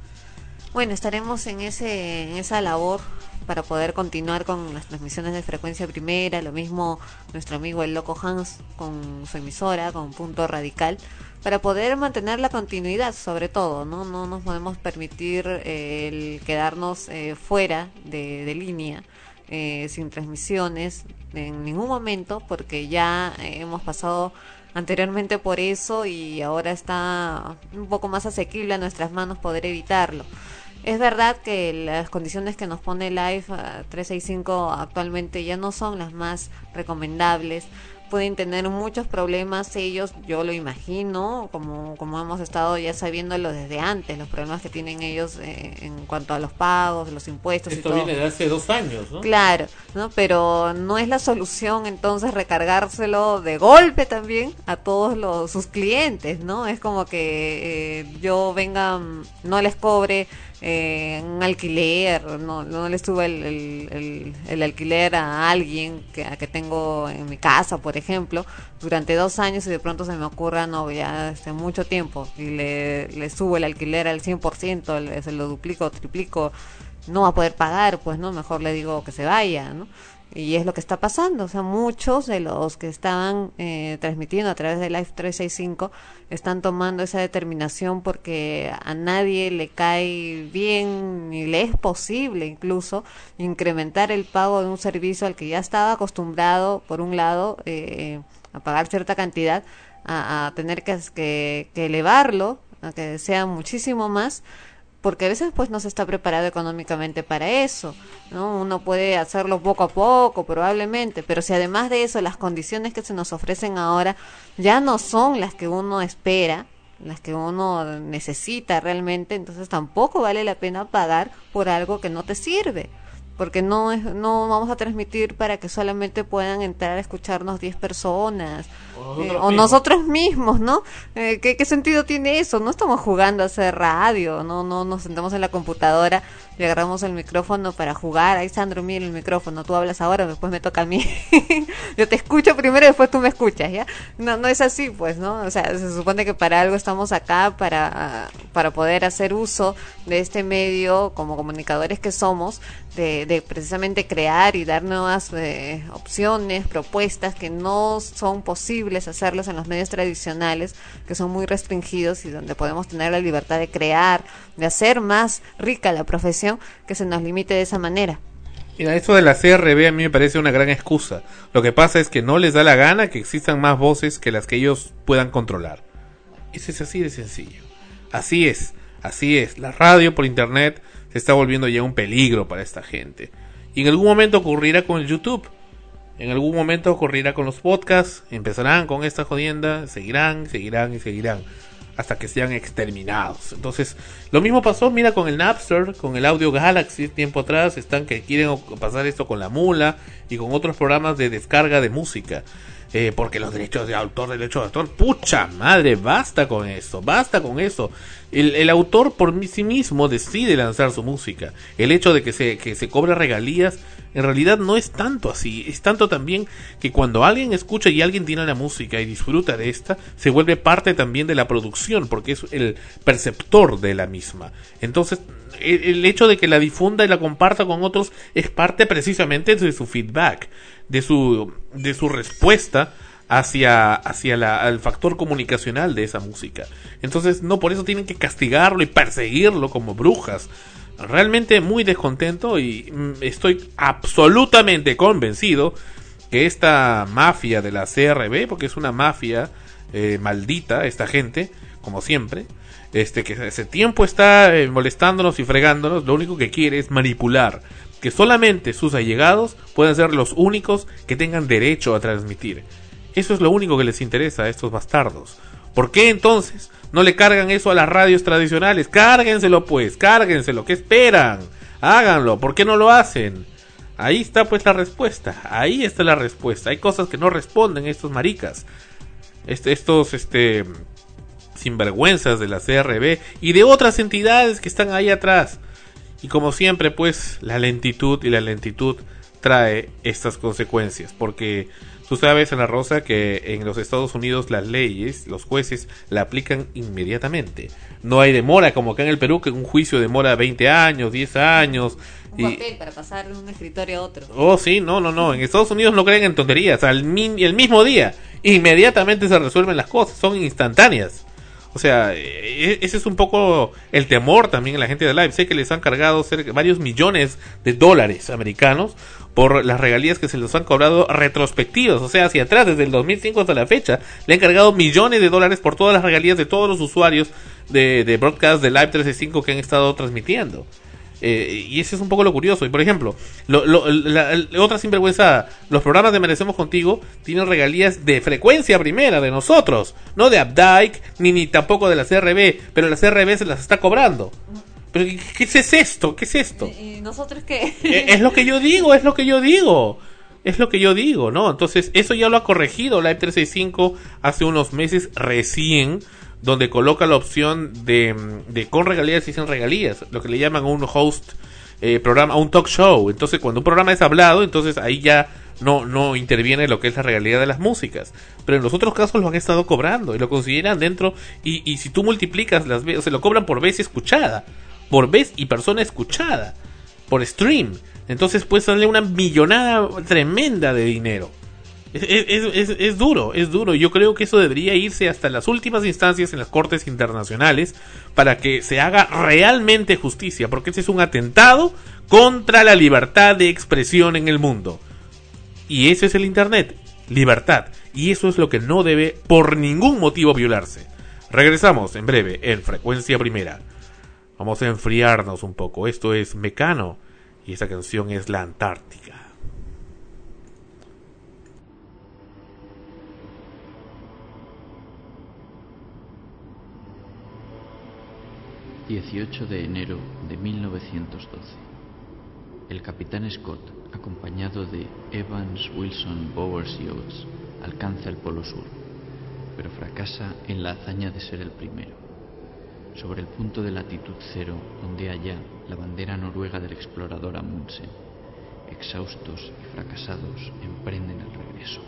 Bueno, estaremos en ese en esa labor para poder continuar con las transmisiones de Frecuencia Primera, lo mismo nuestro amigo el Loco Hans con su emisora, con Punto Radical, para poder mantener la continuidad, sobre todo, ¿no? No nos podemos permitir eh, el quedarnos eh, fuera de, de línea, eh, sin transmisiones en ningún momento, porque ya eh, hemos pasado anteriormente por eso y ahora está un poco más asequible a nuestras manos poder evitarlo. Es verdad que las condiciones que nos pone Live trescientos sesenta y cinco actualmente ya no son las más recomendables. Pueden tener muchos problemas ellos, yo lo imagino, como como hemos estado ya sabiéndolo desde antes, los problemas que tienen ellos eh, en cuanto a los pagos, los impuestos. Esto y todo. viene de hace dos años, ¿no? Claro, ¿no? Pero no es la solución entonces recargárselo de golpe también a todos los sus clientes, ¿no? Es como que eh, yo venga, no les cobre eh, un alquiler, no, no les suba el, el, el, el alquiler a alguien que, a que tengo en mi casa, por ejemplo, durante dos años, y de pronto se me ocurra, no, ya hace mucho tiempo, y le, le subo el alquiler al cien por ciento, le, se lo duplico, triplico, no va a poder pagar, pues no, mejor le digo que se vaya, ¿no? Y es lo que está pasando, o sea, muchos de los que estaban eh, transmitiendo a través de Live trescientos sesenta y cinco están tomando esa determinación porque a nadie le cae bien, ni le es posible incluso incrementar el pago de un servicio al que ya estaba acostumbrado, por un lado, eh, a pagar cierta cantidad, a, a tener que, que, que elevarlo, a que sea muchísimo más, porque a veces pues no se está preparado económicamente para eso, ¿no? Uno puede hacerlo poco a poco probablemente, pero si además de eso las condiciones que se nos ofrecen ahora ya no son las que uno espera, las que uno necesita realmente, entonces tampoco vale la pena pagar por algo que no te sirve, porque no es, no vamos a transmitir para que solamente puedan entrar a escucharnos diez personas o nosotros, eh, o nosotros mismos, ¿no? Eh, ¿qué, ¿Qué sentido tiene eso? No estamos jugando a hacer radio, no no nos sentamos en la computadora y agarramos el micrófono para jugar. Ahí, Sandro, mira el micrófono, tú hablas ahora, después me toca a mí. Yo te escucho primero y después tú me escuchas, ¿ya? No, no es así, pues, ¿no? O sea, se supone que para algo estamos acá, para, para poder hacer uso de este medio como comunicadores que somos, de, de precisamente crear y dar nuevas eh, opciones, propuestas que no son posibles hacerlas en los medios tradicionales, que son muy restringidos y donde podemos tener la libertad de crear, de hacer más rica la profesión, que se nos limite de esa manera. Mira, esto de la C R B a mí me parece una gran excusa. Lo que pasa es que no les da la gana que existan más voces que las que ellos puedan controlar. Eso es así de sencillo. Así es, así es. La radio por internet se está volviendo ya un peligro para esta gente. Y en algún momento ocurrirá con el YouTube. En algún momento ocurrirá con los podcasts. Empezarán con esta jodienda, seguirán, seguirán y seguirán hasta que sean exterminados. Entonces, lo mismo pasó, mira, con el Napster, con el Audio Galaxy, tiempo atrás, están que quieren pasar esto con la Mula y con otros programas de descarga de música. Eh, porque los derechos de autor, derechos de autor, pucha madre, basta con eso, basta con eso. El, el autor por sí mismo decide lanzar su música. El hecho de que se, que se cobre regalías, en realidad no es tanto así. Es tanto también que cuando alguien escucha y alguien tiene la música y disfruta de esta, se vuelve parte también de la producción, porque es el perceptor de la misma. Entonces, el, el hecho de que la difunda y la comparta con otros es parte precisamente de su feedback, de su, de su respuesta hacia, hacia la, el factor comunicacional de esa música. Entonces, no por eso tienen que castigarlo y perseguirlo como brujas. Realmente muy descontento y mm, estoy absolutamente convencido que esta mafia de la C R B, porque es una mafia eh, maldita esta gente, como siempre, este que hace tiempo está eh, molestándonos y fregándonos, lo único que quiere es manipular, que solamente sus allegados puedan ser los únicos que tengan derecho a transmitir. Eso es lo único que les interesa a estos bastardos. ¿Por qué entonces no le cargan eso a las radios tradicionales? Cárguenselo pues, cárguenselo, ¿qué esperan? Háganlo, ¿por qué no lo hacen? Ahí está pues la respuesta, ahí está la respuesta. Hay cosas que no responden estos maricas, este, estos este sinvergüenzas de la C R B y de otras entidades que están ahí atrás. Y como siempre pues la lentitud y la lentitud trae estas consecuencias, porque tú sabes, Ana Rosa, que en los Estados Unidos las leyes, los jueces la aplican inmediatamente. No hay demora, como acá en el Perú, que un juicio demora veinte años, diez años. Un y... papel para pasar de un escritorio a otro. Oh, sí, no, no, no. En Estados Unidos no creen en tonterías. Al mi- el mismo día, inmediatamente se resuelven las cosas, son instantáneas. O sea, ese es un poco el temor también en la gente de Live. Sé que les han cargado cerca, varios millones de dólares americanos por las regalías que se les han cobrado retrospectivas, o sea, hacia atrás, desde el dos mil cinco hasta la fecha, le han cargado millones de dólares por todas las regalías de todos los usuarios de, de broadcast de Live trescientos sesenta y cinco que han estado transmitiendo. Eh, y ese es un poco lo curioso. Y por ejemplo, lo, lo, la, la, otra sinvergüenza, los programas de Merecemos Contigo tienen regalías de frecuencia primera de nosotros, no de Updike, ni, ni tampoco de la C R B, pero la C R B se las está cobrando. Pero ¿qué, qué es esto? ¿Qué es esto? ¿Y nosotros qué? Es lo que yo digo, es lo que yo digo. Es lo que yo digo, ¿no? Entonces, eso ya lo ha corregido Live trescientos sesenta y cinco hace unos meses recién, donde coloca la opción de, de con regalías y sin regalías, lo que le llaman un host eh, programa, un talk show. Entonces, cuando un programa es hablado, entonces ahí ya no no interviene lo que es la regalía de las músicas. Pero en los otros casos lo han estado cobrando y lo consideran dentro, y, y si tú multiplicas las veces, se lo cobran por vez escuchada, por vez y persona escuchada, por stream. Entonces puede darle una millonada tremenda de dinero. Es, es, es, es duro, es duro. Yo creo que eso debería irse hasta las últimas instancias en las cortes internacionales para que se haga realmente justicia, porque ese es un atentado contra la libertad de expresión en el mundo. Y ese es el internet, libertad. Y eso es lo que no debe por ningún motivo violarse. Regresamos en breve en Frecuencia Primera. Vamos a enfriarnos un poco. Esto es Mecano y esa canción es La Antártica. dieciocho de enero de mil novecientos doce. El capitán Scott, acompañado de Evans, Wilson, Bowers y Oates, alcanza el Polo Sur, pero fracasa en la hazaña de ser el primero. Sobre el punto de latitud cero, ondea ya la bandera noruega del explorador Amundsen. Exhaustos y fracasados, emprenden el regreso.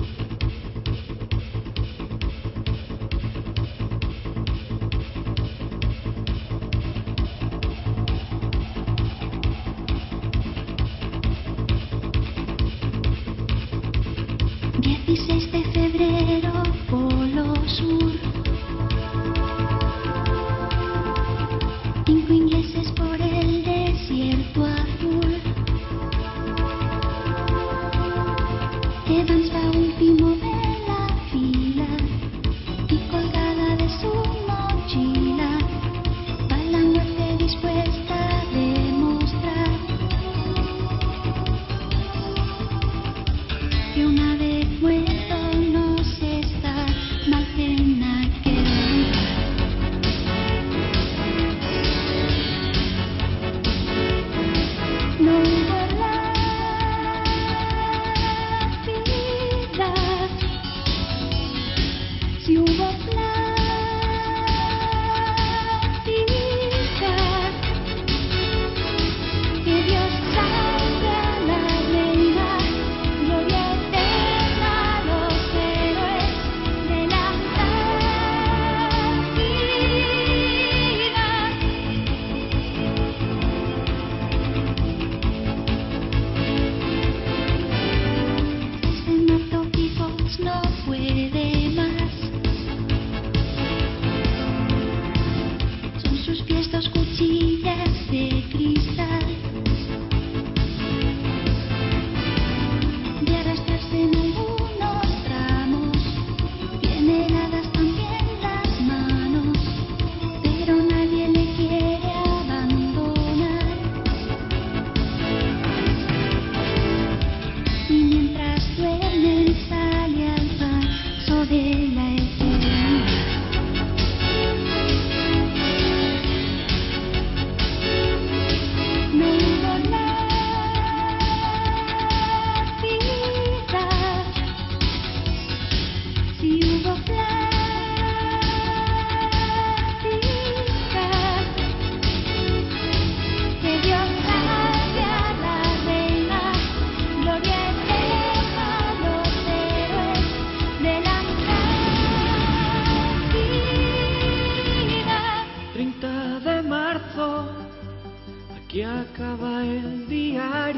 dieciséis de febrero, Polo Sur. Cinco ingleses por el desierto azul. Evans va último de la fila y colgada de su mochila va la muerte dispuesta a demostrar que una vez muerto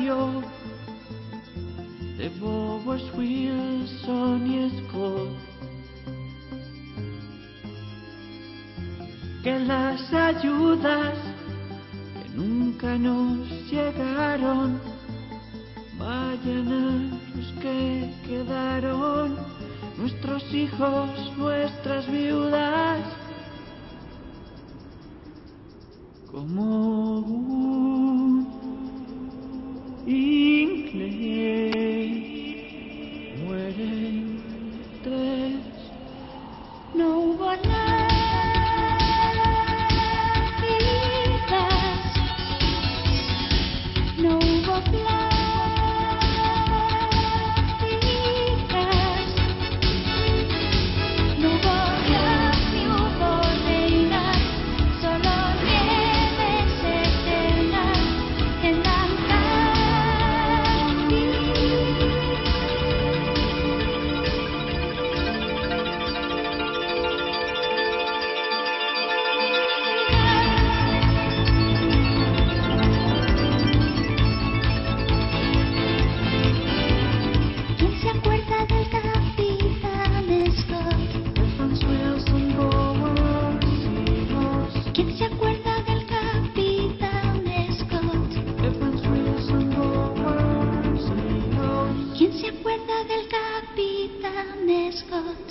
diario de Bowers, Wilson y Scott, que las ayudas que nunca nos llegaron vayan a los que quedaron, nuestros hijos, nuestras viudas, como un inglés mueren tres. No hubo lágrimas, no hubo pláticas, no hubo luz ni hubo reinas, solo nieves eternas en la ¿quién se acuerda del capitán Scott? Evans, Wilson, Bowers y Ross. ¿Quién se acuerda del capitán Scott? Evans, Wilson, Bowers y Ross. ¿Quién se acuerda del capitán Scott?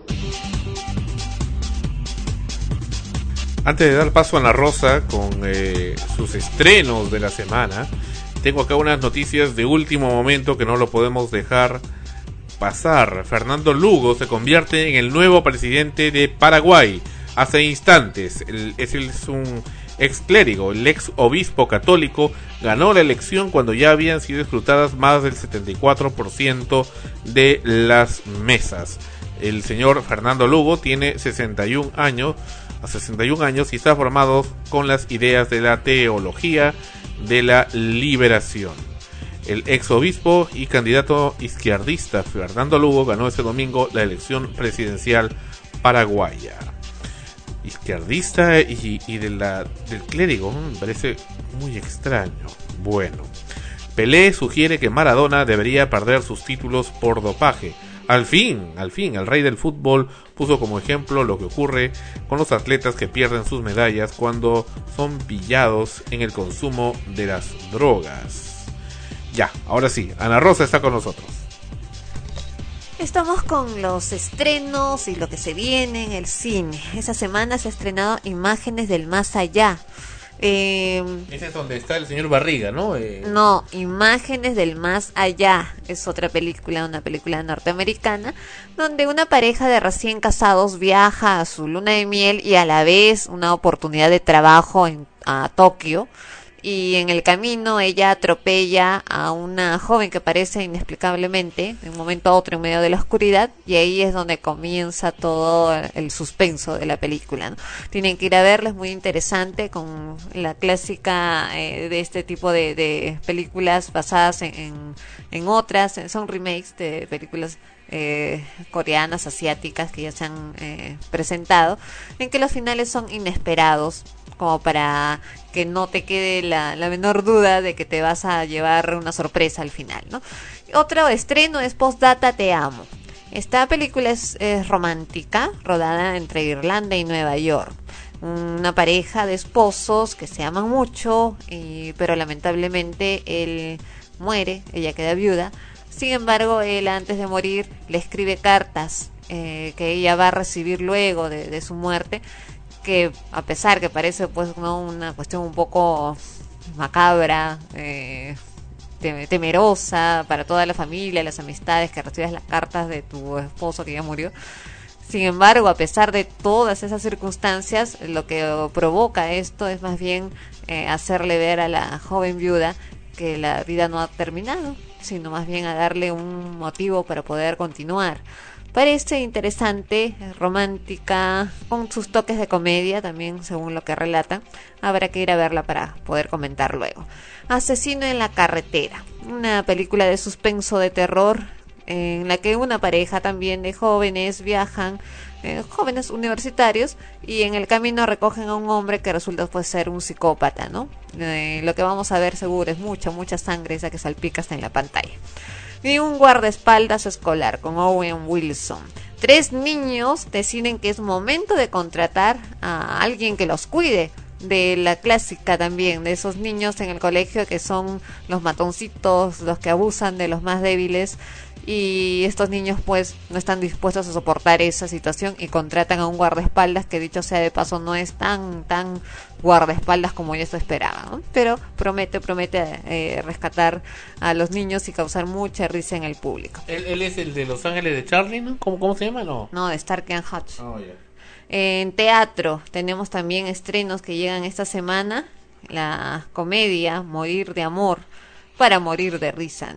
Antes de dar paso a Ana Rosa con eh, sus estrenos de la semana, tengo acá unas noticias de último momento que no lo podemos dejar pasar. Fernando Lugo se convierte en el nuevo presidente de Paraguay. Hace instantes, el, es, el, es un ex clérigo, el ex obispo católico, ganó la elección cuando ya habían sido escrutadas más del setenta y cuatro por ciento de las mesas. El señor Fernando Lugo tiene sesenta y un años, a sesenta y un años y está formado con las ideas de la teología de la liberación. El ex obispo y candidato izquierdista Fernando Lugo ganó este domingo la elección presidencial paraguaya. Izquierdista y, y de la, del clérigo, me parece muy extraño. Bueno, Pelé sugiere que Maradona debería perder sus títulos por dopaje. Al fin, al fin, el rey del fútbol puso como ejemplo lo que ocurre con los atletas que pierden sus medallas cuando son pillados en el consumo de las drogas. Ya, ahora sí, Ana Rosa está con nosotros. Estamos con los estrenos y lo que se viene en el cine. Esa semana se ha estrenado Imágenes del Más Allá. Eh, Ese es donde está el señor Barriga, ¿no? Eh... No, Imágenes del Más Allá es otra película, una película norteamericana, donde una pareja de recién casados viaja a su luna de miel y a la vez una oportunidad de trabajo en, a Tokio. Y en el camino ella atropella a una joven que aparece inexplicablemente de un momento a otro en medio de la oscuridad, y ahí es donde comienza todo el suspenso de la película, ¿no? Tienen que ir a verla, es muy interesante, con la clásica eh, de este tipo de, de películas basadas en, en, en otras, son remakes de películas Eh, coreanas, asiáticas que ya se han eh, presentado, en que los finales son inesperados, como para que no te quede la, la menor duda de que te vas a llevar una sorpresa al final, ¿no? Otro estreno es Postdata Te Amo. Esta película es, es romántica, rodada entre Irlanda y Nueva York. Una pareja de esposos que se aman mucho, y, pero lamentablemente él muere, ella queda viuda. Sin embargo, él antes de morir le escribe cartas eh, que ella va a recibir luego de, de su muerte, que a pesar que parece pues no una cuestión un poco macabra, eh, temerosa para toda la familia, las amistades, que recibas las cartas de tu esposo que ya murió. Sin embargo, a pesar de todas esas circunstancias, lo que provoca esto es más bien eh, hacerle ver a la joven viuda que la vida no ha terminado, sino más bien a darle un motivo para poder continuar. Parece interesante, romántica, con sus toques de comedia también, según lo que relatan. Habrá que ir a verla para poder comentar luego. Asesino en la carretera, una película de suspenso de terror en la que una pareja también de jóvenes viajan, eh, jóvenes universitarios, y en el camino recogen a un hombre que resulta pues ser un psicópata, ¿no? Eh, lo que vamos a ver seguro es mucha, mucha sangre esa que salpica hasta en la pantalla. Y un guardaespaldas escolar con Owen Wilson. Tres niños deciden que es momento de contratar a alguien que los cuide, de la clásica también, de esos niños en el colegio que son los matoncitos, los que abusan de los más débiles, y estos niños pues no están dispuestos a soportar esa situación y contratan a un guardaespaldas que, dicho sea de paso, no es tan tan guardaespaldas como ellos esperaban, ¿no? Pero promete promete eh, rescatar a los niños y causar mucha risa en el público. Él, él es el de Los Ángeles de Charlie, ¿no? ¿Cómo, cómo se llama? No, no, de Stark and Hutch. Oh, yeah. En teatro tenemos también estrenos que llegan esta semana. La comedia Morir de Amor para morir de risa.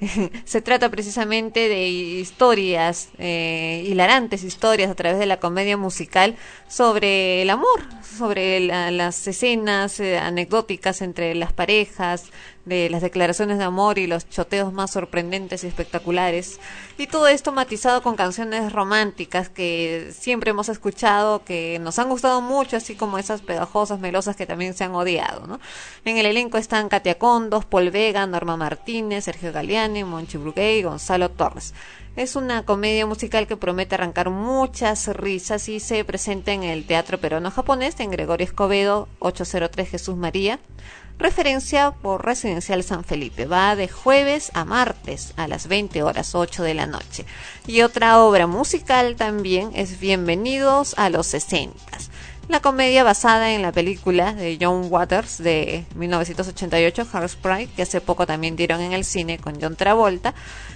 Se trata precisamente de historias, eh, hilarantes historias a través de la comedia musical sobre el amor, sobre la, las escenas eh, anecdóticas entre las parejas, de las declaraciones de amor y los choteos más sorprendentes y espectaculares, y todo esto matizado con canciones románticas que siempre hemos escuchado, que nos han gustado mucho, así como esas pegajosas, melosas que también se han odiado, ¿no? En el elenco están Katia Condos, Paul Vega, Norma Martínez, Sergio Galiani, Monchi Brugué y Gonzalo Torres. Es una comedia musical que promete arrancar muchas risas y se presenta en el Teatro Peruano Japonés en Gregorio Escobedo ochocientos tres Jesús María, referencia por Residencial San Felipe. Va de jueves a martes a las veinte horas, ocho de la noche. Y otra obra musical también es Bienvenidos a los sesentas. La comedia basada en la película de John Waters de mil novecientos ochenta y ocho, Hairspray, que hace poco también dieron en el cine con John Travolta.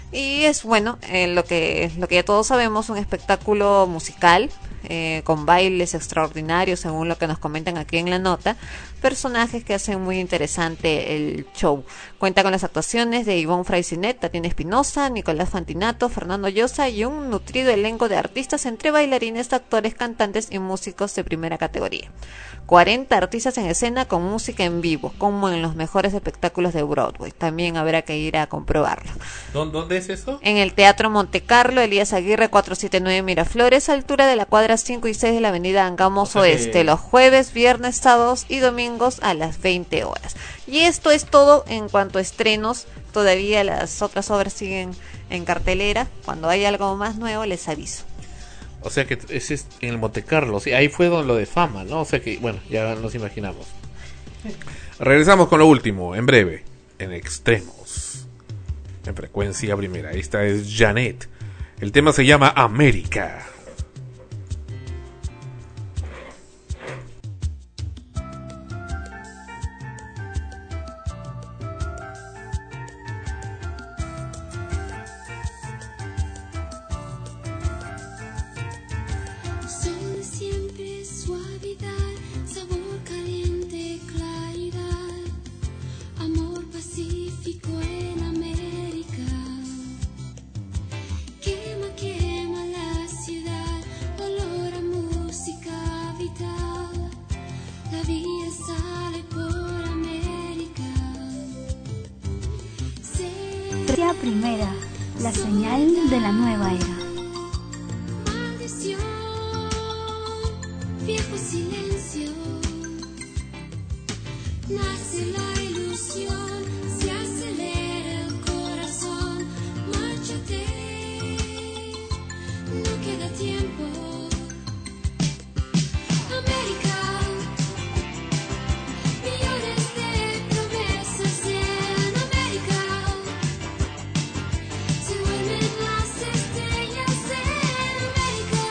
Y es, bueno, eh, lo que lo que ya todos sabemos, un espectáculo musical eh, con bailes extraordinarios, según lo que nos comentan aquí en la nota, personajes que hacen muy interesante el show. Cuenta con las actuaciones de Ivonne Fraisinet, Tatiana Espinosa, Nicolás Fantinato, Fernando Llosa y un nutrido elenco de artistas entre bailarines, actores, cantantes y músicos de primera categoría. cuarenta artistas en escena con música en vivo, como en los mejores espectáculos de Broadway. También habrá que ir a comprobarlo. ¿Dónde es eso? En el Teatro Montecarlo, Elías Aguirre cuatrocientos setenta y nueve Miraflores, altura de la cuadra cinco y seis de la avenida Angamos o sea Oeste, que... los jueves, viernes, sábados y domingos a las veinte horas. Y esto es todo en cuanto a estrenos. Todavía las otras obras siguen en cartelera. Cuando hay algo más nuevo les aviso. O sea que ese es en el Montecarlo, sí, ahí fue donde lo de fama, ¿no? O sea que, bueno, ya nos imaginamos. Regresamos con lo último, en breve, en Extremos, en Frecuencia Primera. Esta es Janet. El tema se llama América. Primera, la señal de la nueva era. Maldición, viejo silencio, nace la ilusión, se acelera el corazón, márchate, no queda tiempo. América, millones de promesas en América. Se duermen las estrellas en América.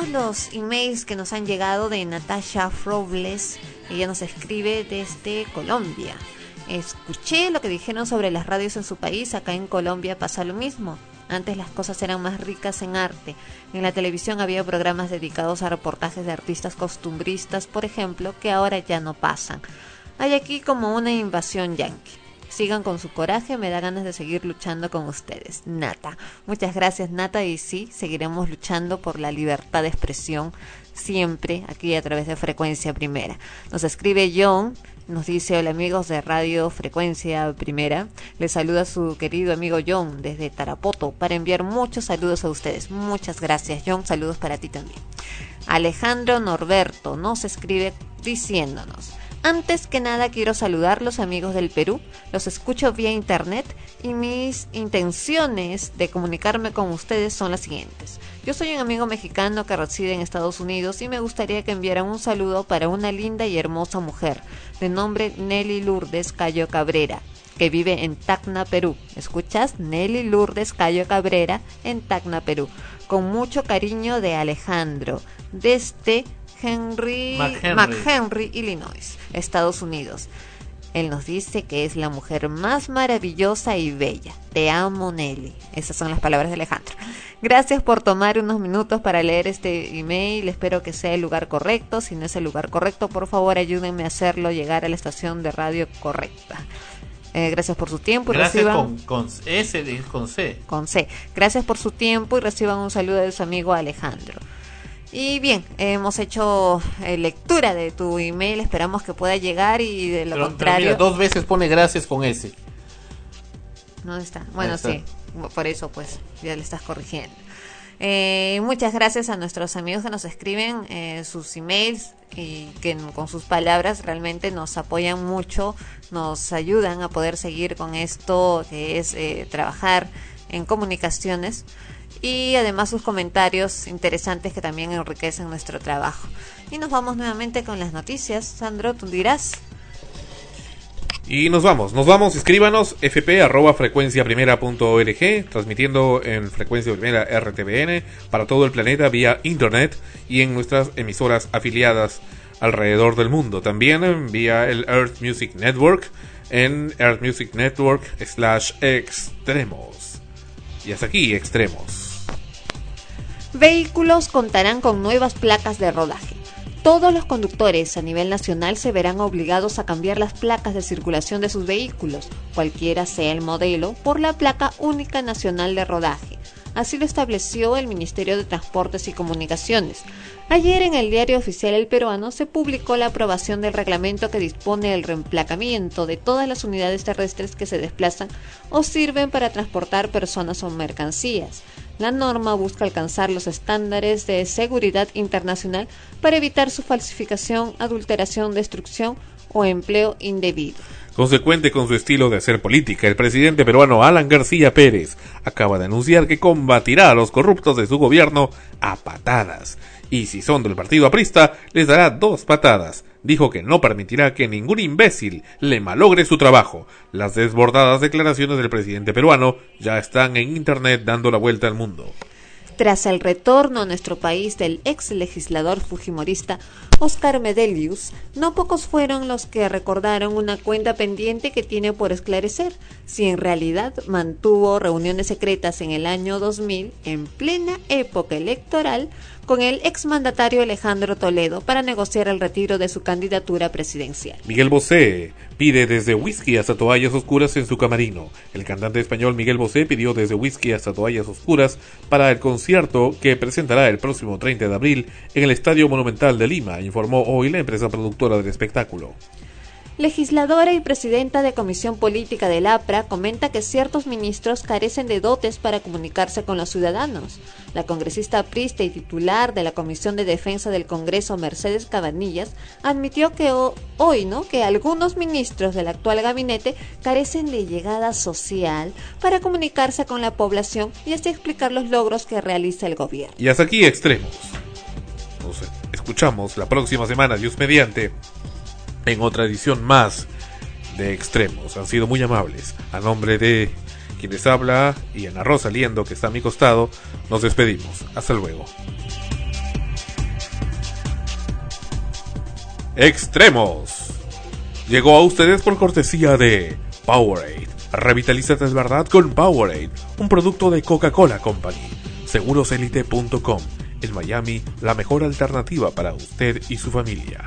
leemos los emails que nos han llegado de Natasha Robles. Ella nos escribe desde Colombia. Escuché lo que dijeron sobre las radios en su país. Acá en Colombia pasa lo mismo. Antes las cosas eran más ricas en arte. En la televisión había programas dedicados a reportajes de artistas costumbristas, por ejemplo, que ahora ya no pasan. Hay aquí como una invasión yanqui. Sigan con su coraje, me da ganas de seguir luchando con ustedes. Nata. Muchas gracias, Nata, y sí, seguiremos luchando por la libertad de expresión siempre aquí a través de Frecuencia Primera. Nos escribe John, nos dice: hola amigos de Radio Frecuencia Primera, les saluda su querido amigo John desde Tarapoto para enviar muchos saludos a ustedes. Muchas gracias, John, saludos para ti también. Alejandro Norberto nos escribe diciéndonos: antes que nada quiero saludar los amigos del Perú, los escucho vía internet y mis intenciones de comunicarme con ustedes son las siguientes. Yo soy un amigo mexicano que reside en Estados Unidos y me gustaría que enviaran un saludo para una linda y hermosa mujer de nombre Nelly Lourdes Cayo Cabrera, que vive en Tacna, Perú. ¿Escuchas? Nelly Lourdes Cayo Cabrera en Tacna, Perú. Con mucho cariño de Alejandro, desde Henry, McHenry. McHenry, Illinois, Estados Unidos. Él nos dice que es la mujer más maravillosa y bella. Te amo, Nelly. Esas son las palabras de Alejandro. Gracias por tomar unos minutos para leer este email. Espero que sea el lugar correcto. Si no es el lugar correcto, por favor ayúdenme a hacerlo llegar a la estación de radio correcta. Eh, gracias por su tiempo y gracias reciban... con, con S, con C. Con C. Gracias por su tiempo y reciban un saludo de su amigo Alejandro. Y bien, hemos hecho eh, lectura de tu email, esperamos que pueda llegar y de lo pero, contrario... pero mira, dos veces pone gracias con S. ¿Dónde está? Bueno, está. sí, por eso pues ya le estás corrigiendo. Eh, muchas gracias a nuestros amigos que nos escriben eh, sus emails y que con sus palabras realmente nos apoyan mucho, nos ayudan a poder seguir con esto que es eh, trabajar en comunicaciones. Y además sus comentarios interesantes que también enriquecen nuestro trabajo. Y nos vamos nuevamente con las noticias. Sandro, tú dirás. Y nos vamos, nos vamos, escríbanos fp arroba frecuenciaprimera punto org, transmitiendo en Frecuencia Primera R T V N para todo el planeta vía internet y en nuestras emisoras afiliadas alrededor del mundo. También vía el Earth Music Network en Earth Music Network slash extremos. Y hasta aquí, extremos. Vehículos contarán con nuevas placas de rodaje. Todos los conductores a nivel nacional se verán obligados a cambiar las placas de circulación de sus vehículos, cualquiera sea el modelo, por la placa única nacional de rodaje. Así lo estableció el Ministerio de Transportes y Comunicaciones. Ayer en el Diario Oficial El Peruano se publicó la aprobación del reglamento que dispone el reemplacamiento de todas las unidades terrestres que se desplazan o sirven para transportar personas o mercancías. La norma busca alcanzar los estándares de seguridad internacional para evitar su falsificación, adulteración, destrucción o empleo indebido. Consecuente con su estilo de hacer política, el presidente peruano Alan García Pérez acaba de anunciar que combatirá a los corruptos de su gobierno a patadas. Y si son del partido aprista, les dará dos patadas. Dijo que no permitirá que ningún imbécil le malogre su trabajo. Las desbordadas declaraciones del presidente peruano ya están en internet dando la vuelta al mundo. Tras el retorno a nuestro país del ex legislador fujimorista Oscar Medelius, no pocos fueron los que recordaron una cuenta pendiente que tiene por esclarecer, si en realidad mantuvo reuniones secretas en el año dos mil, en plena época electoral, con el exmandatario Alejandro Toledo para negociar el retiro de su candidatura presidencial. Miguel Bosé pide desde whisky hasta toallas oscuras en su camerino. El cantante español Miguel Bosé pidió desde whisky hasta toallas oscuras para el concierto que presentará el próximo treinta de abril en el Estadio Monumental de Lima, informó hoy la empresa productora del espectáculo. Legisladora y presidenta de Comisión Política del A P R A comenta que ciertos ministros carecen de dotes para comunicarse con los ciudadanos. La congresista aprista y titular de la Comisión de Defensa del Congreso, Mercedes Cabanillas, admitió que ho- hoy, ¿no?, que algunos ministros del actual gabinete carecen de llegada social para comunicarse con la población y así explicar los logros que realiza el gobierno. Y hasta aquí extremos. Nos escuchamos la próxima semana, Dios mediante, en otra edición más de Extremos. Han sido muy amables. A nombre de quien les habla y Ana Rosa Liendo, que está a mi costado, nos despedimos. Hasta luego. Extremos. Llegó a ustedes por cortesía de Powerade. Revitalízate de verdad con Powerade, un producto de Coca-Cola Company. Seguroselite punto com. En Miami, la mejor alternativa para usted y su familia.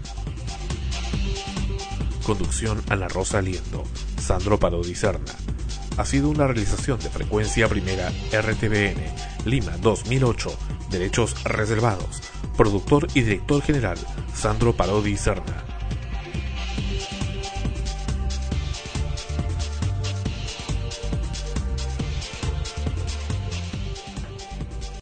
Conducción: Ana Rosa Liendo, Sandro Parodi Serna. Ha sido una realización de Frecuencia Primera R T V N, Lima dos mil ocho. Derechos reservados. Productor y director general: Sandro Parodi Serna.